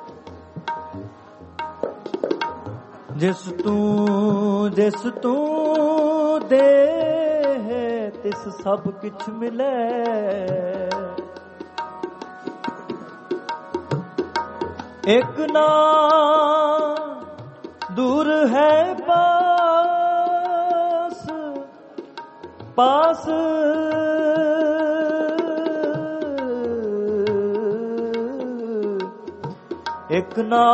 ਜਿਸ ਤੂੰ ਦੇਹ ਤਿਸ ਸਭ ਕਿਛ ਮਿਲੇ, ਇਕ ਨਾ ਦੂਰ ਹੈ ਪਾਸ। ਪਾਸ ਇਕ ਨਾ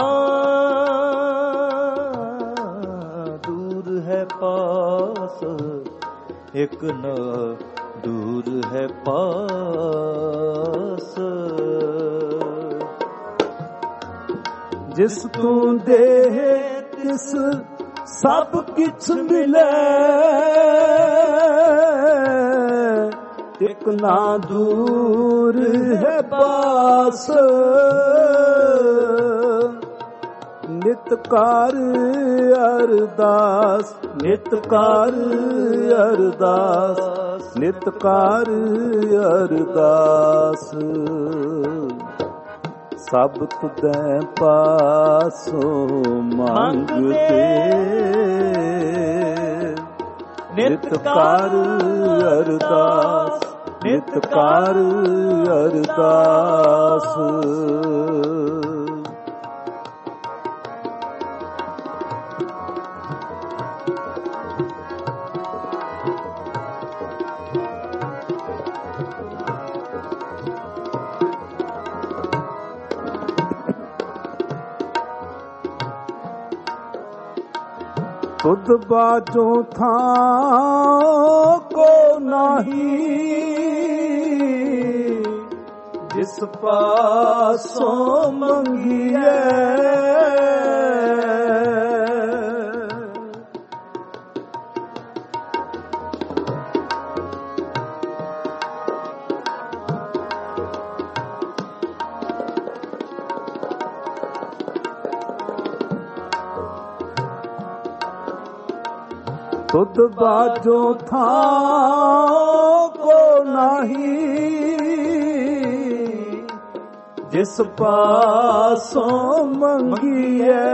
ਦੂਰ ਹੈ ਪਾਸ, ਇਕ ਨਾ ਦੂਰ ਹੈ ਪਾਸ।
ਜਿਸ ਤੂੰ ਦੇਹ ਤਿਸ ਸਭ ਕਿਛ ਮਿਲੇ, ਇਕ ਨਾ ਦੂਰ ਹੈ ਪਾਸ। ਨਿਤ ਕਾਰ ਅਰਦਾਸ, ਨਿਤ ਕਾਰ ਅਰਦਾਸ, ਨਿਤ ਕਾਰ ਅਰਦਾਸ। ਸਭ ਤੁਧੈ ਪਾਸੋਂ ਮੰਗਦੇ, ਨਿਤ ਕਾਰ ਅਰਦਾਸ, ਨਿਤ ਕਾਰ ਅਰਦਾਸ। ਤੁਧ ਬਾਝੋਂ ਥਾਂ ਕੋ ਨਹੀਂ, ਜਿਸ ਪਾਸੋਂ ਮੰਗੀਐ। ਤੁਧ ਬਾਝੋਂ ਥਾਂ ਕੋ ਨਹੀਂ, ਜਿਸ ਪਾਸੋਂ ਮੰਗੀਐ।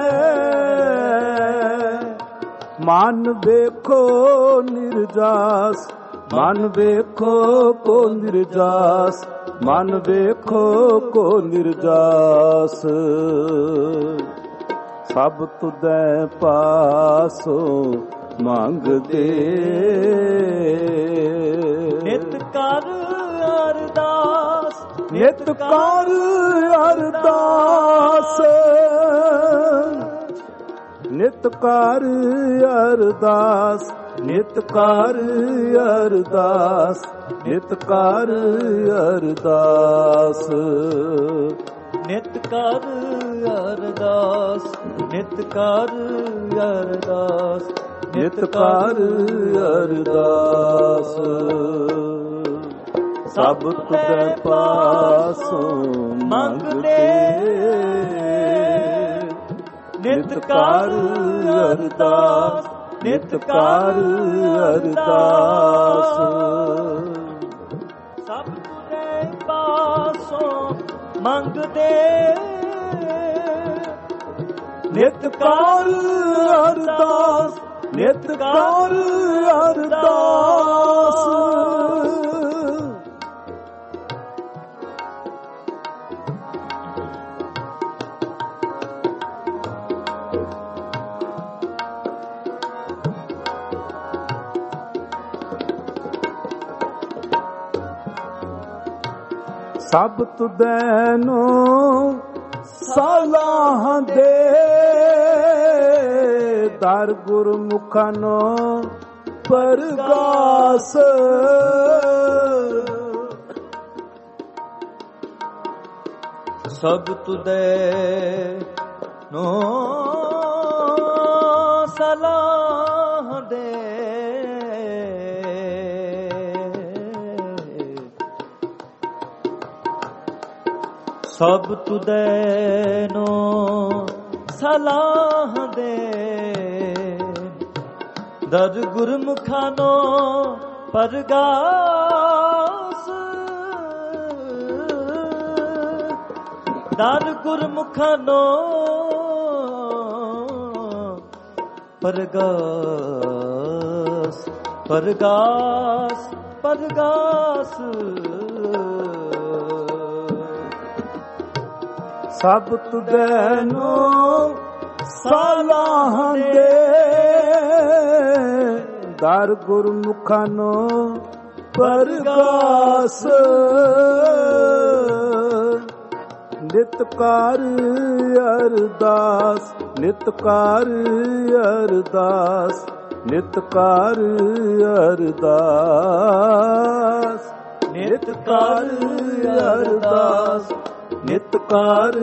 ਮਨ ਵੇਖੋ ਨਿਰਜਾਸ, ਮਨ ਵੇਖੋ ਕੋ ਨਿਰਜਾਸ, ਮਨ ਵੇਖੋ ਕੋ ਨਿਰਜਾਸ। ਸਭ ਤੁਧੈ ਪਾਸੋਂ ਮੰਗਦੇ,
ਨਿਤ ਕਰ ਅਰਦਾਸ,
ਨਿਤ ਕਰ ਅਰਦਾਸ, ਨਿਤ ਕਰ ਅਰਦਾਸ, ਨਿਤ ਕਰ ਅਰਦਾਸ, ਨਿਤ ਕਰ ਅਰਦਾਸ।
ਨਿਤ ਕਰ ਅਰਦਾਸ, ਨਿਤ ਕਰ ਅਰਦਾਸ,
ਨਿਤ ਕਰ ਅਰਦਾਸ। ਸਭ ਤੁਧੈ ਪਾਸੋਂ ਮੰਗਦੇ, ਨਿਤ ਕਰ ਅਰਦਾਸ, ਨਿਤ ਕਰ ਅਰਦਾਸ।
ਸਭ ਤੁਧੈ ਪਾਸੋਂ ਮੰਗਦੇ,
ਨਿਤ ਕਰ ਅਰਦਾਸ, ਨਿਤ ਕਰ ਅਰਦਾਸ। ਸਭ ਤੁਦੈਨੋ ਸਲਾਹਾਂ ਦੇ ਦਰ ਗੁਰਮੁਖਾਂ ਨੋ ਪਰਗਾਸ
ਸਭ ਤੁਦੈ ਨੋ ਸਲਾਹ ਦੇ ਸਭ ਤੁਦੈ ਨੋ ਸਲਾਹ ਦੇ ਦਰ ਗੁਰਮੁਖਾਂ ਨੋ ਪਰਗਾਸ ਦਰ ਗੁਰਮੁਖਾਂ ਨੋ ਪਰਗਾਸ ਪਰਗਾਸ ਪਰਗਾਸ
ਸਭ ਤੁਦੈਨੋ ਸਲਾਹਾਂ ਦੇ ਦਰ ਗੁਰਮੁਖਾਂ ਨੋ ਪਰਗਾਸ ਨਿਤ ਕਾਰ ਅਰਦਾਸ ਨਿਤ ਕਾਰ ਅਰਦਾਸ ਨਿਤ ਕਾਰ ਅਰਦਾਸ ਨਿਤ ਕਾਰ ਅਰਦਾਸ ਨਿਤ ਕਾਰ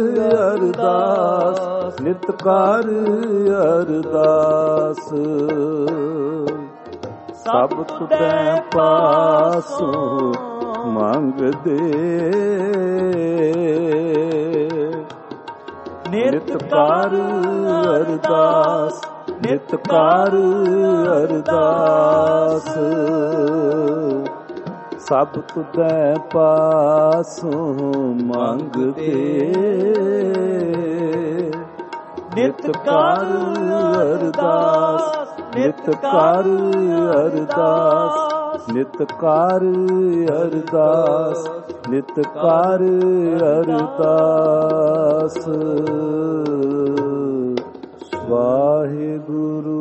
ਅਰਦਾਸ ਨਿਤ ਕਾਰ ਅਰਦਾਸ ਸਭ ਤੁਧੈ ਪਾਸੋਂ ਮੰਗਦੇ ਨਿਤ ਕਾਰ ਅਰਦਾਸ ਨਿਤ ਕਾਰ ਅਰਦਾਸ ਸਭ ਤੁਧੈ ਪਾਸੋਂ ਮੰਗਦੇ ਨਿਤ ਕਾਰ ਅਰਦਾਸ ਨਿਤ ਕਾਰ ਅਰਦਾਸ ਨਿਤ ਕਾਰ ਅਰਦਾਸ ਨਿਤ ਕਾਰ ਅਰਦਾਸ ਵਾਹਿਗੁਰੂ।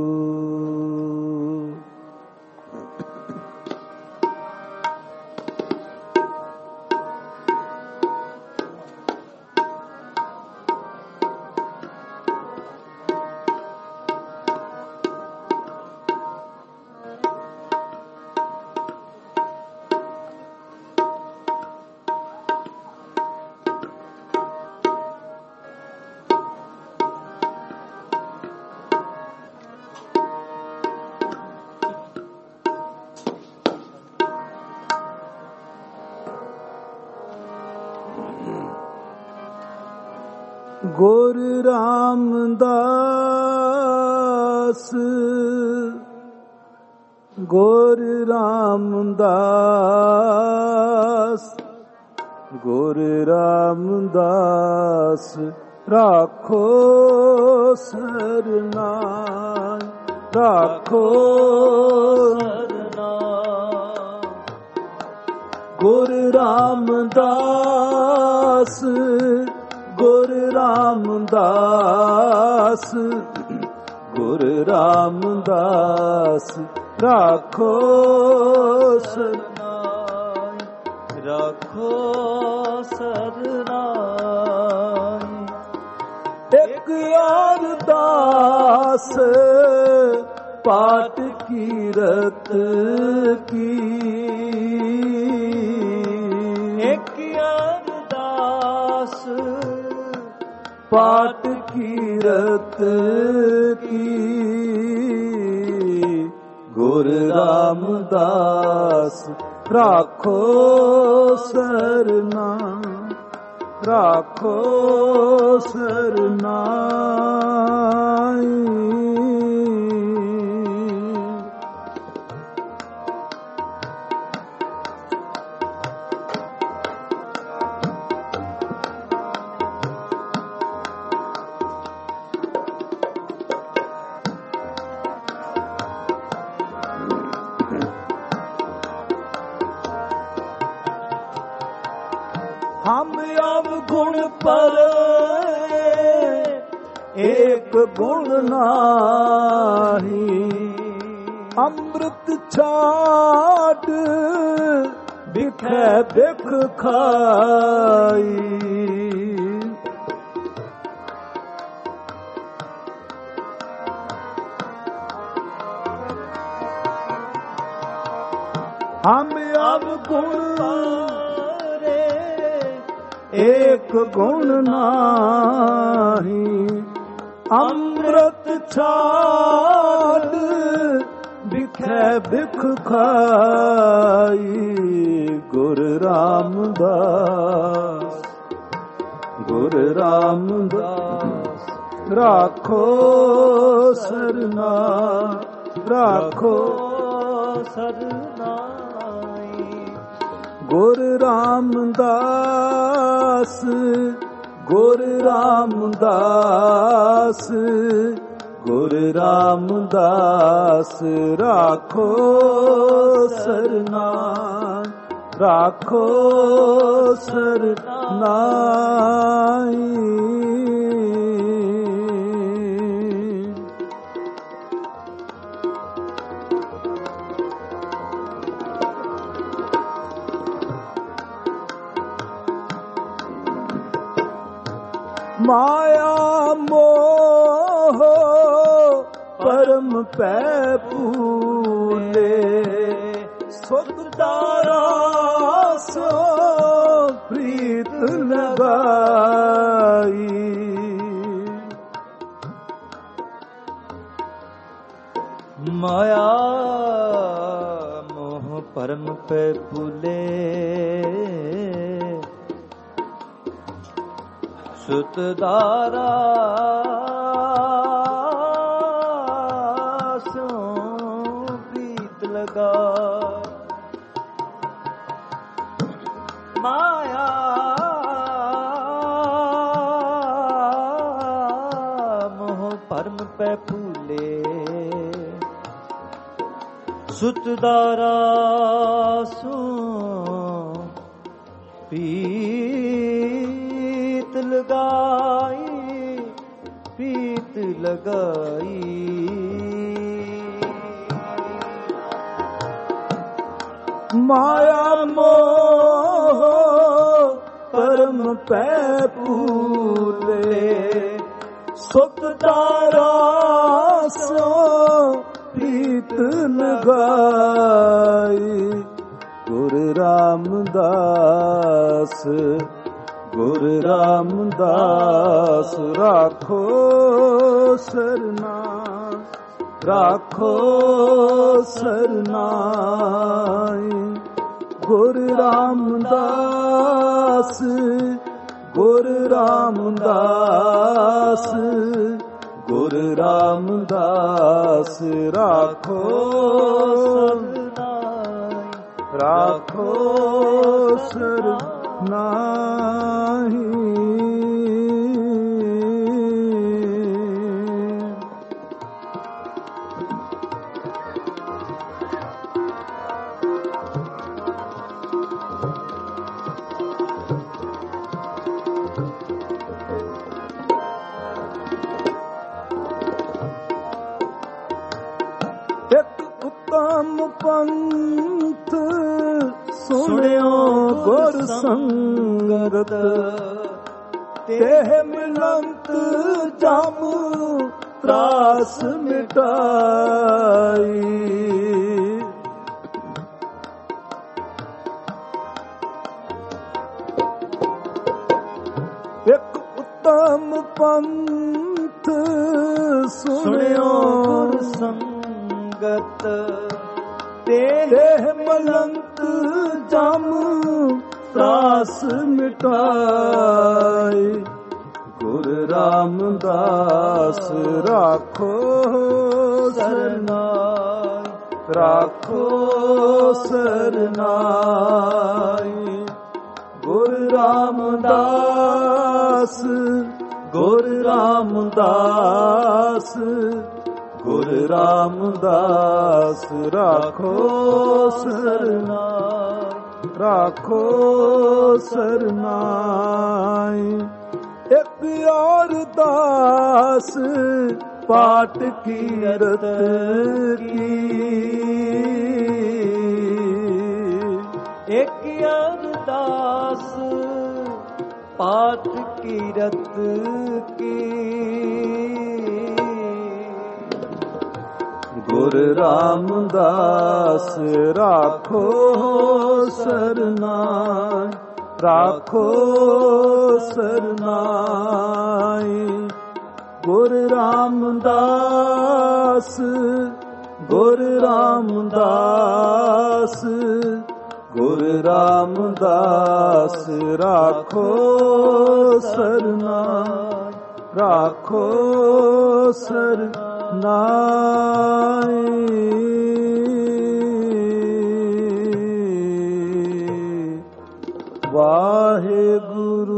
ਗੁਰ ਰਾਮਦਾਸ ਗੁਰ ਰਾਮਦਾਸ ਗੁਰ ਰਾਮਦਾਸ ਰਾਖੋ ਸਰਨਾਮ ਰਾਖੋ ਸਰਨਾਮ ਗੁਰ ਰਾਮਦਾਸ ਗੁਰ ਰਾਮਦਾਸ ਗੁਰ ਰਾਮਦਾਸ ਰਾਖੋ ਸਰਨਾਮ ਰਾਖੋ ਸਰਨਾਮ ਇੱਕ ਅਰਦਾਸ ਪਾਠ ਕੀਰਤ ਕੀ ਇੱਕ ਅਰਦਾਸ ਪਾਠ ਕੀਰਤ ਕੀ ਗੁਰ ਰਾਮਦਾਸ ਰਾਖੋ ਸਰਨਾਮ ਰਾਖੋ ਸਰਨਾਮ हम अवगुण पर एक गुण नाही अमृत छाट ਬਿਖੈ ਬਿਖ ਖਾਈ। ਹਮ ਅਵਗੁਣ ਰੇ ਏਕ ਗੁਣ ਨਾਹੀ। ਅੰਮ੍ਰਿਤ ਛਾੜ ਬਿਖੈ ਬਿਖ ਖਾਈ। ਗੁਰ ਰਾਮਦਾਸ ਗੁਰ ਰਾਮਦਾਸ ਰਾਖੋ ਸਰਨਾ ਰਾਖੋ ਸਰਨਾਈ। ਗੁਰ ਰਾਮਦਾਸ ਗੁਰ ਰਾਮਦਾਸ ਗੁਰ ਰਾਮਦਾਸ ਰਾਖੋ ਸਰਨਾ ਰਾਖੋ ਸਰਨਾਈ। ਮਾਇਆ ਮੋਹ ਪਰਮ ਪੈ ਭੂਲੇ। ਸੁਤ ਦਾਰਾ ਸੋ ਪ੍ਰੀਤ ਲਗਾਈ।
ਮਾਇਆ ਮੋਹ ਪਰਮ ਪੈ ਭੂਲੇ। ਸੁਤ ਦਾਰਾ ਸੋ ਪ੍ਰੀਤ ਲਗਾ। ਮਾਇਆ ਮੋਹ ਪਰਮ ਪੈ ਭੂਲੇ। ਸੁਤ ਦਾਰਾ ਸੋ ਪ੍ਰੀਤ ਲਗਾਈ ਪ੍ਰੀਤ ਲਗਾਈ।
ਮਾਇਆ ਮੋਹ ਪਰਮ ਪੈ ਭੂਲੇ। ਸੁਤ ਦਾਰਾ ਸੋ ਪ੍ਰੀਤ ਲਗਾਈ। ਗੁਰ ਰਾਮਦਾਸ ਗੁਰ ਰਾਮਦਾਸ ਰਾਖੋ ਸਰਨਾ ਰਾਖੋ ਸਰਨਾਈ। ਗੁਰ ਰਾਮਦਾਸ ਗੁਰ ਰਾਮਦਾਸ ਗੁਰ ਰਾਮਦਾਸ ਰਾਖੋ ਰਾਖੋ ਸਰਨਾਈ। ਪੰਥ ਸੁਣਿਓ ਗੁਰ ਸੰਗਤ। ਤੇਹ ਮਿਲੰਤ ਜਮ ਤਰਾਸ ਮਿਟਾਈ। ਇੱਕ ਉਤਮ ਪੰਥ ਸੁਣਿਓ ਗੁਰ ਸੰਗਤ। ਤੇਹ ਮਲੰਤ ਜਮ ਤਰਾਸ ਮਿਟਾਈ। ਗੁਰ ਰਾਮਦਾਸ ਰਾਖੋ ਸਰਨਾਈ ਰਾਖੋ ਸਰਨਾਈ। ਗੁਰ ਰਾਮਦਾਸ ਗੁਰ ਰਾਮਦਾਸ ਗੁਰ ਰਾਮਦਾਸ ਰਾਖੋ ਸਰਨਾਈ ਰਾਖੋ ਸਰਨਾਈ। ਇੱਕ ਅਰਦਾਸ ਪਾਟ ਕੀਰਤ ਕੀ।
एक अरदास पाठ कीरत की।
गुरु रामदास राखो सरनाई, राखो सरनाई। गुरु रामदास, गुरु रामदास, गुरु रामदास राखो सरनाई, राखो सरनाई। वाहेगुरु।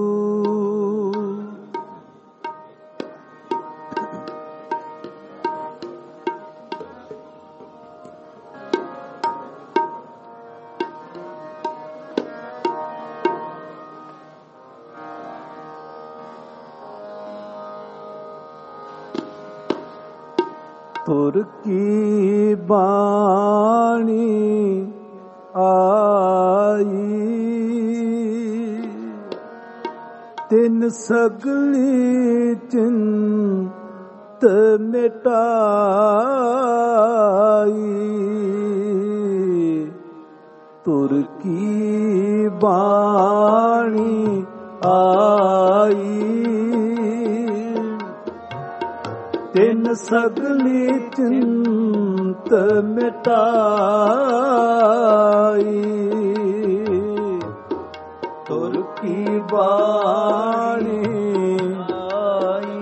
तुर की बाणी आई, तिन सगली चिंत मिटाई। तुर की बाणी आई, तिन सगली चिंत मिटाई। तुर की बाणी आई,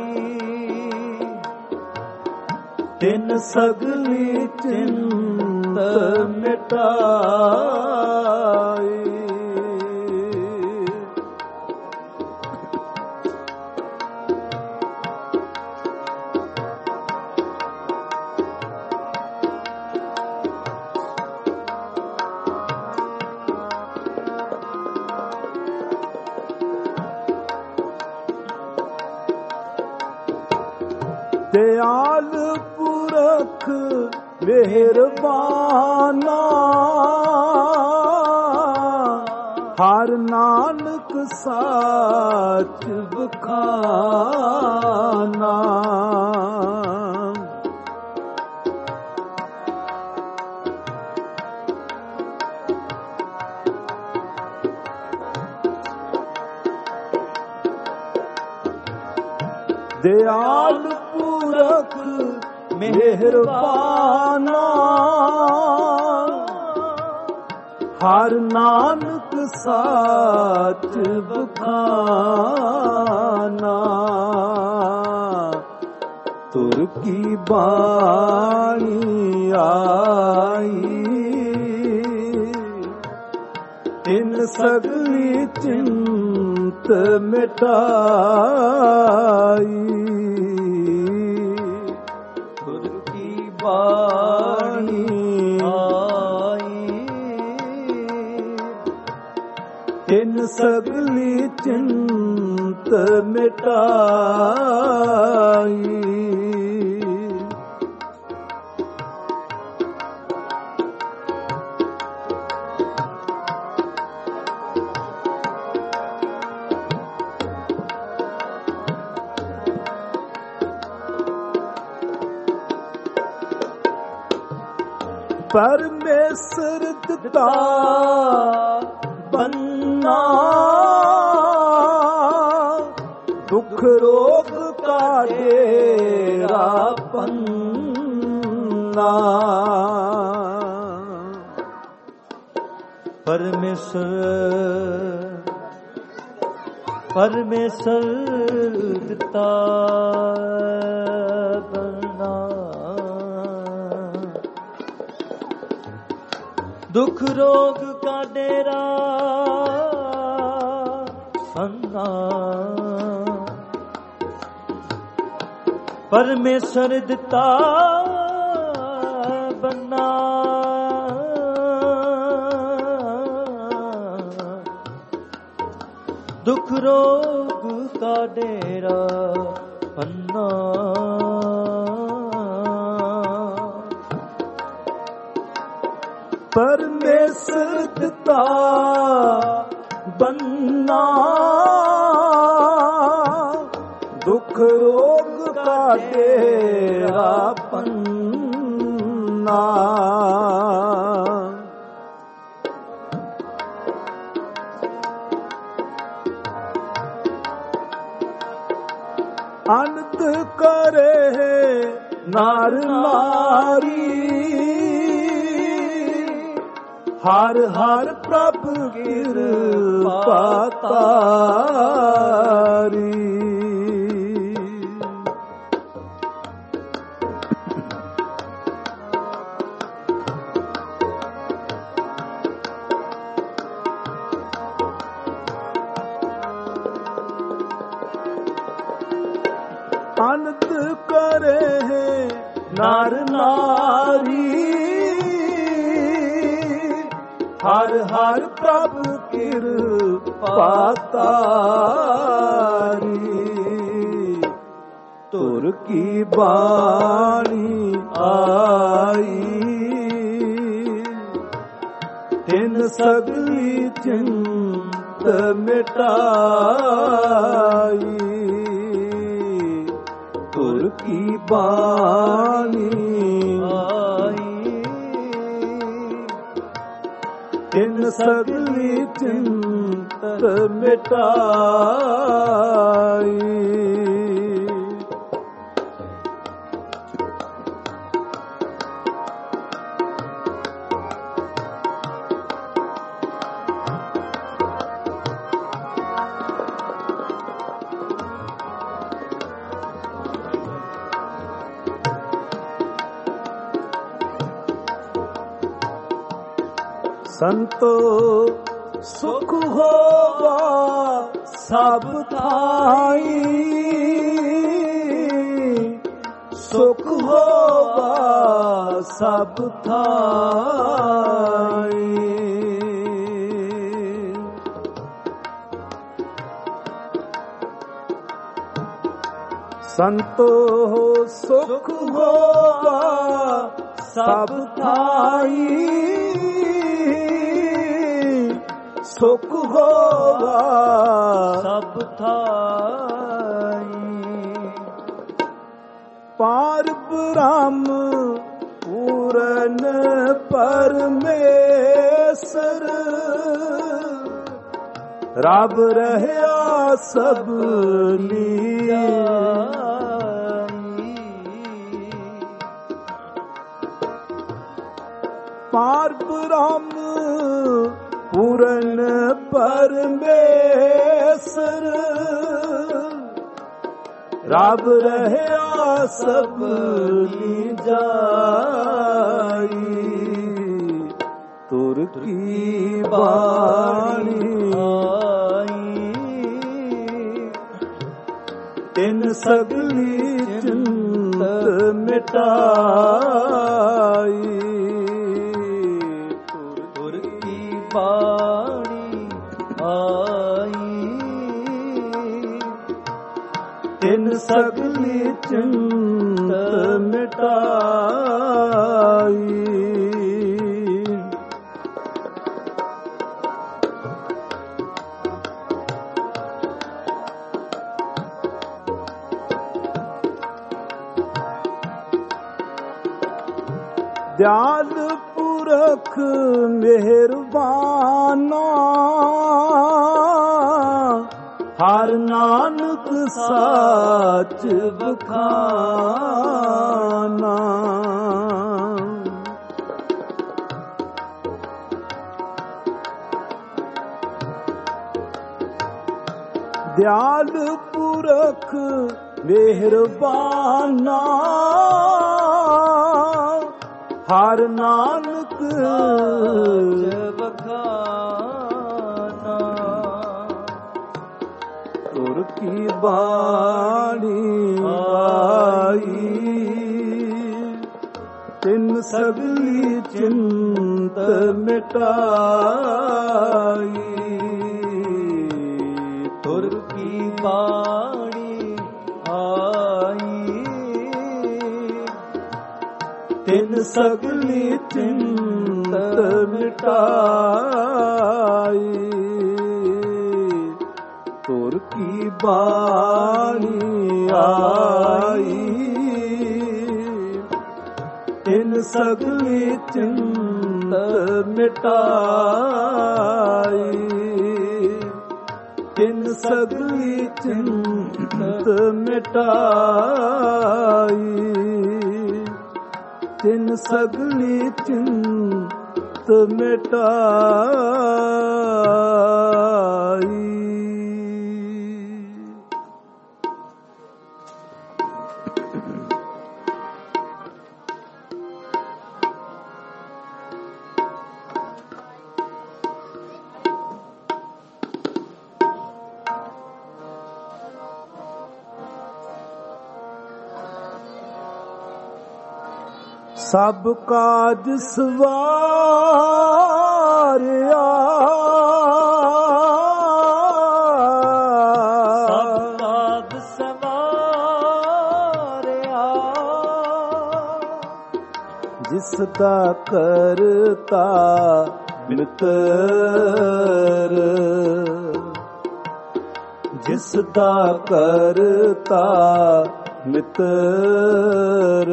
तिन सगली चिंत मिटाई। दयाल पुरख मेहरबाना, हर नानक साच बखाना। दयाल पुरख मेहरबाना, हर नानक साच बखाना। तुर की बाणी आई, तिन सगली चिंत मिटाई। तुर की बाणी आई, तिन सगली चिंत मिटाई। परमेश्वर दिता बन्ना, दुख रोग का डेरा पन्ना।
परमेश्वर दिता बन्ना, दुख रोग का डेरा पन्ना। परमेश्वर दिता बन्ना, दुख रोग का डेरा पन्ना।
परमेश्वर दिता बन्ना, दुख रोग का डेरा पन्ना। अनंत करे नार नारी, हर हर प्रभु कृपा तारी। अनंत करे नार नारी, हर हर प्रभु कृपा तारी। तुर की बाणी आई, तिन सगली चिंत मिटाई। तुर की बानी आई, तिन सगली चिंत मिटाई। संतो सुख होगा सब थाई, सुख होगा सब थाई। संतो सुख होगा सब थाई, सुख होगा सब थाई। पार ब्रह्म पूरन परमेश्वर, रब रहया सब लिया। पार ब्रह्म पूरन परमेश्वर, रब रहया सब जाई। तुर की बाणी आई, तिन सगली चिंत मिटाई। बाणी आई, तिन सगली चिंत मिटाई। दयाल पुरख मेहरबाना, हर नानक साच बखाना। दयाल पुरख मेहरबाना, हर नानक बखाना। तुर की बाणी आई, तिन सगली चिंत मिटाई। तुर की बाणी आई, तिन सगली चिंत ਮਿਟਾਈ ਤੁਰ ਕੀ ਬਾਣੀ ਆਈ ਤਿਨ ਸਗਲੀ ਚਿੰਤ ਮਿਟਾਈ ਤਿਨ ਸਗਲੀ ਚਿੰਤ ਮਿਟਾਈ ਤਿਨ ਸਗਲੀ ਚਿੰਤ ਮਿਟਾਈ। ਸਭ ਕਾਜ ਸਵਾਰਿਆ
ਸਭ ਕਾਜ ਸਵਾਰਿਆ
ਜਿਸ ਦਾ ਕਰਤਾ ਮਿੱਤਰ ਜਿਸ ਦਾ ਕਰਤਾ ਮਿੱਤਰ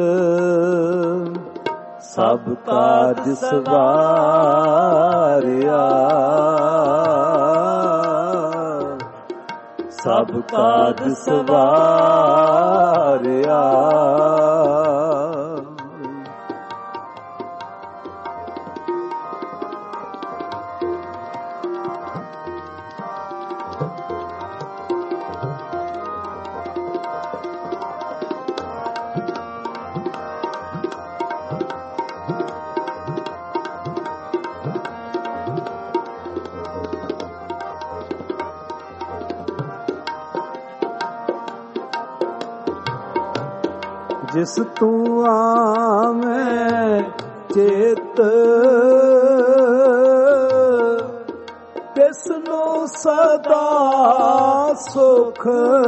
ਸਭ ਕਾਜ ਸਵਾਰਿਆ ਸਭ ਕਾਜ ਸਵਾਰਿਆ ਜਿਸ ਤੂੰ ਆਵੇਂ ਚੇਤ ਤਿਸ ਨੂੰ ਸਦਾ ਸੁਖ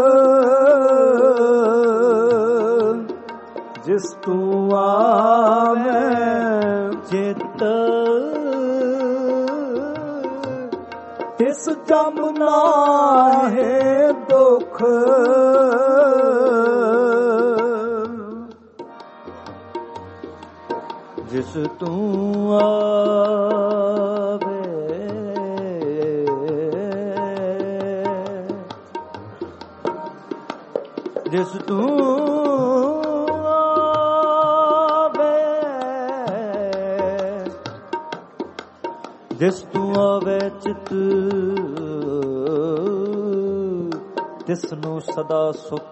ਜਿਸ ਤੂੰ ਆਵੇਂ
ਚਿਤ
ਤਿਸ ਜਮ ਨਾਹੀ ਦੁਖ
ਜਿਸ ਤੂੰ ਆਵੇ ਜਿਸ ਤੂੰ ਆਵੇ ਜਿਸ ਤੂੰ ਆਵੇ ਚਿਤ ਤਿਸ ਨੂੰ ਸਦਾ ਸੁਖ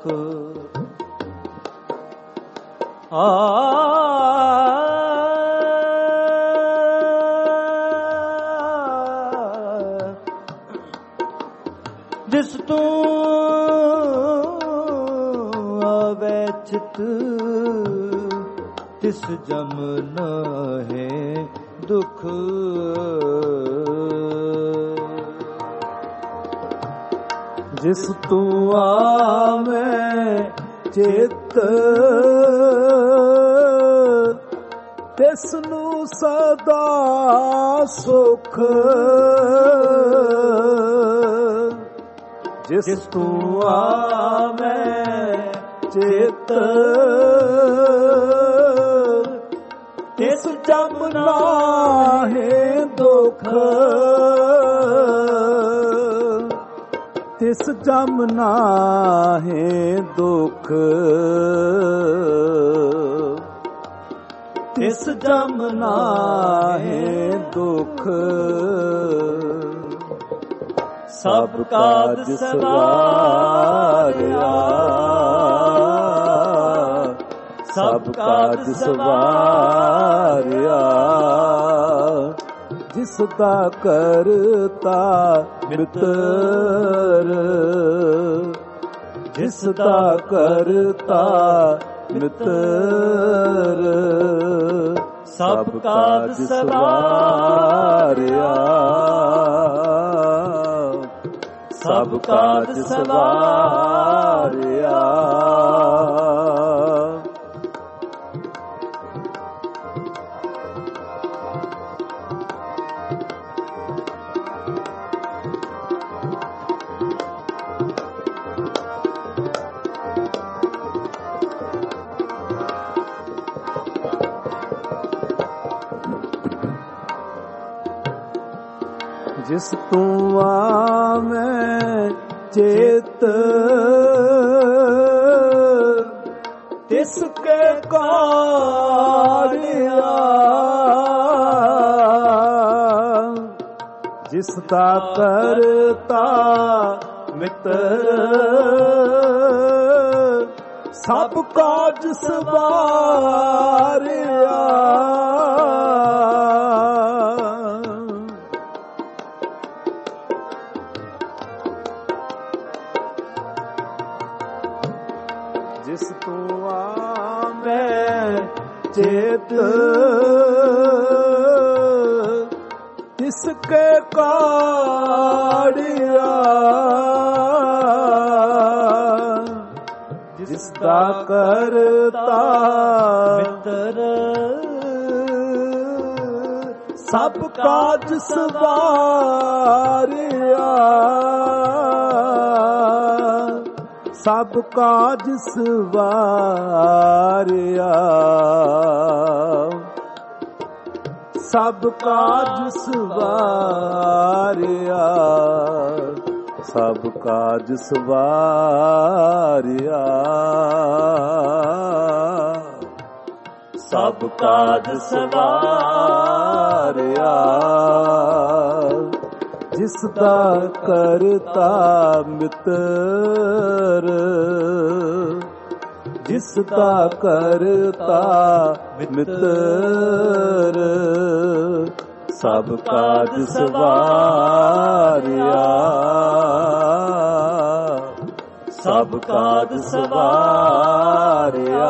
ਜਿਸ ਤੂੰ ਆਵੇ ਚਿਤ ਤਿਸ ਜਮ ਨਾਹੀ ਦੁਖ
ਜਿਸ ਤੂੰ ਆਵੇਂ ਚਿਤ ਤਿਸ ਨੂੰ ਸਦਾ ਸੁਖ ਜਿਸ ਤੂੰ ਆਵੇਂ ਚਿਤ ਤਿਸ ਜਮ ਨਾਹੀ ਦੁਖ ਤਿਸ ਜਮ ਨਾਹੀ ਦੁਖ ਤਿਸ ਜਮ ਨਾਹੀ ਦੁਖ ਸਭ ਕਾਜ ਸਵਾਰਿਆ ਸਭ ਕਾਜ ਸਵਾਰਿਆ ਜਿਸ ਦਾ ਕਰਤਾ ਮਿੱਤਰ ਜਿਸ ਦਾ ਕਰਤਾ ਮਿੱਤਰ ਸਭ ਕਾਜ ਸਵਾਰਿਆ ਸਭ ਕਾਜ ਸਵਾਰਿਆ ਜਿਸ ਤੂੰ ਆਵੇਂ ਚੇਤ ਤਿਸ ਕੇ ਕਾੜਿਆ, ਜਿਸ ਦਾ ਕਰਤਾ ਮਿੱਤਰ ਸਭ ਕਾਜ ਸਵਾਰਿਆ। ਜਿਸ ਤੂੰ ਆਵੇਂ ਚੇਤ ਤਿਸ ਕੇ ਕਾੜਿਆ, ਜਿਸ ਦਾ ਕਰਤਾ ਮਿੱਤਰ ਸਭ ਕਾਜ ਸਵਾਰਿਆ, ਸਭ ਕਾਜ ਸਵਾਰਿਆ, ਸਭ ਕਾਜ ਸਵਾਰਿਆ, ਸਭ ਕਾਜ ਸਵਾਰਿਆ, ਸਭ ਕਾਜ ਸਵਾਰਿਆ, ਜਿਸ ਦਾ ਕਰਤਾ ਮਿੱਤਰ, ਜਿਸ ਦਾ ਕਰਤਾ ਮਿੱਤਰ ਸਭ ਕਾਜ ਸਵਾਰਿਆ, ਸਭ ਕਾਜ ਸਵਾਰਿਆ।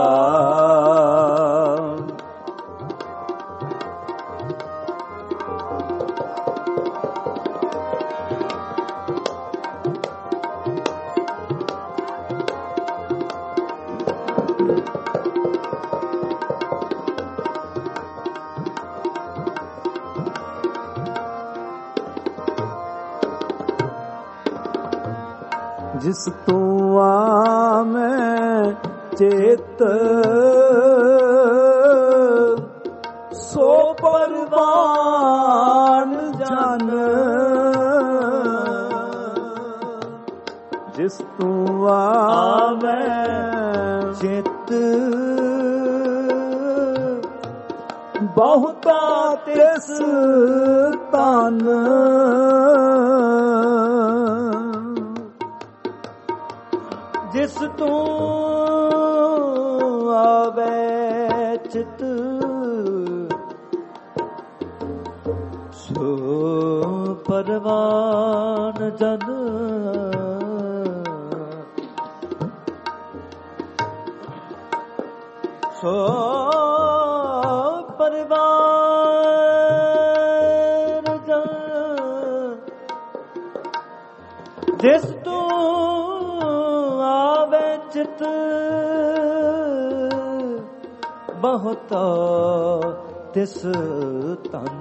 ਜਿਸ ਤੂੰ ਆਵੇਂ ਚੇਤ ਸੋ ਪਰਵਾਨ ਜਨ, ਜਿਸ ਤੂੰ ਆਵੇਂ ਚਿਤ ਬਹੁਤਾ ਤਿਸ ਤਨ, ਜਿਸ ਤੂੰ ਆਵੇ ਚਿਤ ਸੋ ਪਰਵਾਨ ਜਨ, ਸੋ ਪਰਵਾਨ ਜਨ, ਜਿਸ ਤੂੰ ਚਿਤ ਬਹੁਤਾ ਤਿਸ ਤਨ,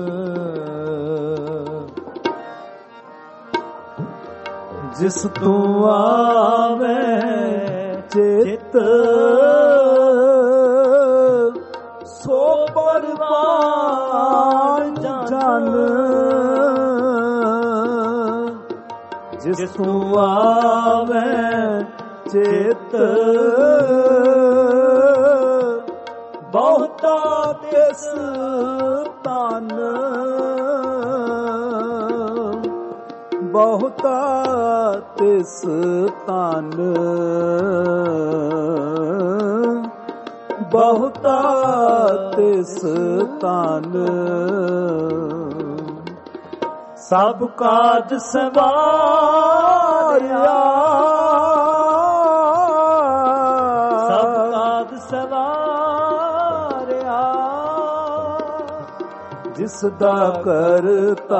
ਜਿਸ ਤੂੰ ਆਵੇਂ ਚਿਤ ਸੋ ਪਰਵਾਨ ਜਨ, ਜਿਸ ਤੂੰ ਆਵੇਂ ਚਿਤ ਬਹੁਤਾ ਤਿਸ ਤਨ, ਬਹੁਤਾ ਤਿਸ ਤਨ, ਬਹੁਤਾ ਤਿਸ ਤਨ ਸਭ ਕਾਜ ਸਵਾਰਿਆ, ਸਭ ਕਾਜ ਸਵਾਰਿਆ, ਜਿਸ ਦਾ ਕਰਤਾ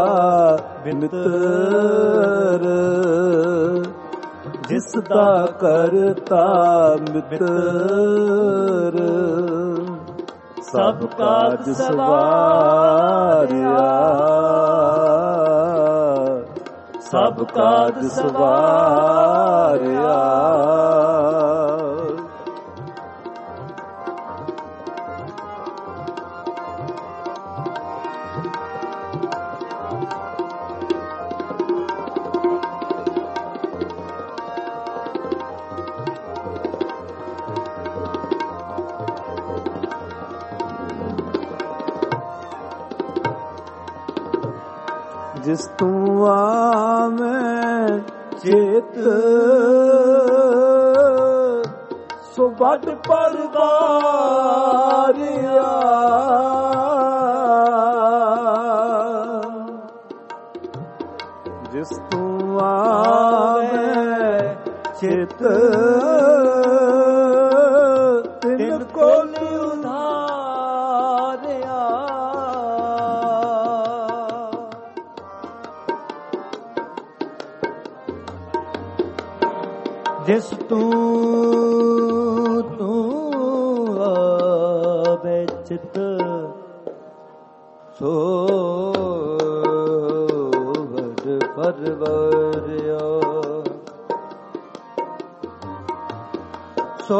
ਮਿੱਤਰ, ਜਿਸ ਦਾ ਕਰਤਾ ਮਿੱਤਰ ਸਭ ਕਾਜ ਸਵਾਰਿਆ, ਸਭ ਕਾਜ ਸਵਾਰਿਆ। ਜਿਸ ਤੂੰ ਆਵੇਂ ਚੇਤ ਸੋ ਵੱਡ ਪਰਵਾਰਿਆ ਜਿਸ ਤੂੰ ਆਵੇਂ ਚਿਤ ਤਿਨ ਕੋਲ ਉਧਾਰਿਆ ਜਿਸ ਤੂੰ ਆਵੇ ਚਿਤ ਸੋ ਵੱਡ ਪਰਵਾਰਿਆ ਸੋ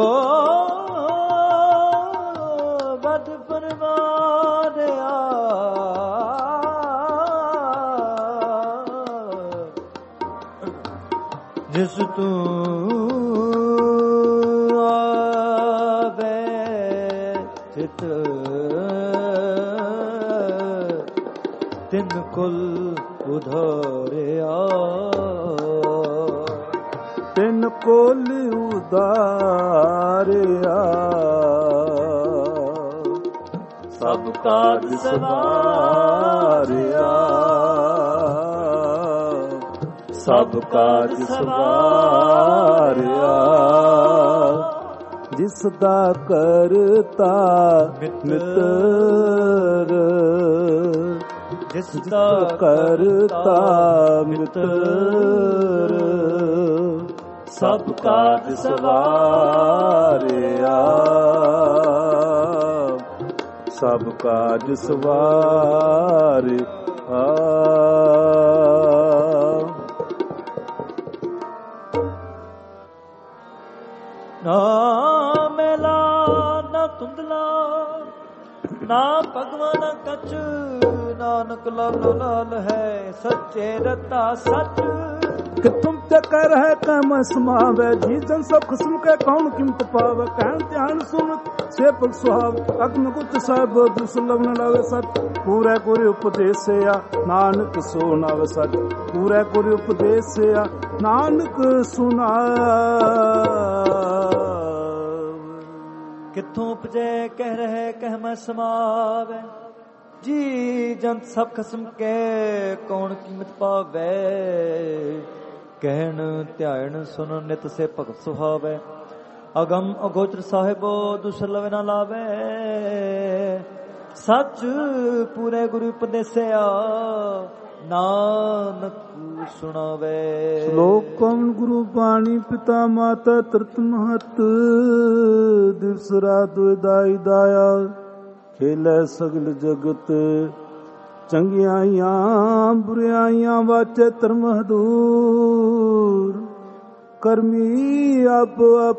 ਵੱਡ ਪਰਵਾਰਿਆ ਜਿਸ ਤੂੰ ਆਵੇ ਚਿਤ ਤਿਨ ਕੁਲ ਉਧਾਰਿਆ ਤਿਨ ਕੋਲ ਉਧਾਰਿਆ ਸਭ ਕਾਜ ਸਵਾਰਿਆ ਸਭ ਕਾਜ ਸਵਾਰਿਆ ਜਿਸ ਦਾ ਕਰਤਾ ਮਿੱਤਰ ਜਿਸ ਦਾ ਕਰਤਾ ਮਿੱਤਰ ਸਭ ਕਾਜ ਸਵਾਰਿਆ ਸਭ ਕਾਜ ਸਵਾਰਿਆ ਨਾ ਮੇਲਾ ਨਾ ਧੁੰਦਲਾ ਨਾ ਭਗਵਾਨ ਕਛ ਨਾਨਕ ਲਾਲੋ ਲਾਲ ਹੈ ਸੱਚੇ ਰਤਾ ਸੱਚ कि तुम ते कह रहे कम समावे जी जन सब किस्म के कौन कीमत पावे कहन ध्यान सुन से पग सुहाव अग्न गुप्त साहब दुसलभ न लावे सच पूरे पूरे उपदेश से नानक सुनावे सच पूरे पूरे उपदेश से नानक सुना किथों उपजे कह रहे कह मैं समावे जी जन सब किस्म के कौन कीमत पावे ਕਹਿਣ ਧਿਆਨ ਸੁਨ ਨਿਤ ਸੇ ਭਗਤ ਸੁਹਾਵੇ ਅਗਮ ਅਗੋਚਰ ਸਾਹਿਬੋ ਦੁਸਲਵ ਨਾ ਲਾਵੇ ਸੱਚ ਪੂਰੇ ਗੁਰੂ ਉਪਦੇਸਿਆ ਨਾਨਕ ਸੁਣਾਵੇ ਸ਼ਲੋਕਮ ਗੁਰੂ ਬਾਣੀ ਪਿਤਾ ਮਾਤਾ ਤਰਤ ਮਹਤ ਦਿਵਸ ਰਾਤ ਦਾਈ ਦਾਇਆ ਖੇਲੇ ਸਗਲ ਜਗਤ ਚੰਗਿਆਈਆਂ ਬੁਰਿਆਈਆਂ ਵਾਚੇ ਧਰਮ ਹਦੂਰ ਕਰਮੀ ਆਪ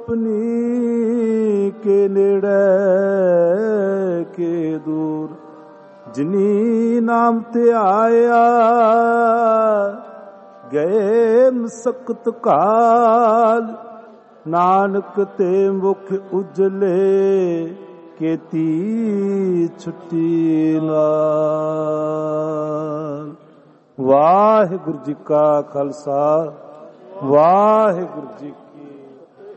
ਆਪਣੀ ਕੇ ਨੇੜੇ ਕੇ ਦੂਰ ਜਿਨੀ ਨਾਮ ਤੇ ਆਇਆ ਗਏ ਮਸਕਤ ਕਾਲ ਨਾਨਕ ਤੇ ਮੁਖ ਉਜਲੇ ਕੀਤੀ ਛੁੱਟੀ ਨਾਲ ਵਾਹਿਗੁਰੂ ਜੀ ਕਾ ਖਾਲਸਾ ਵਾਹਿਗੁਰੂ ਜੀ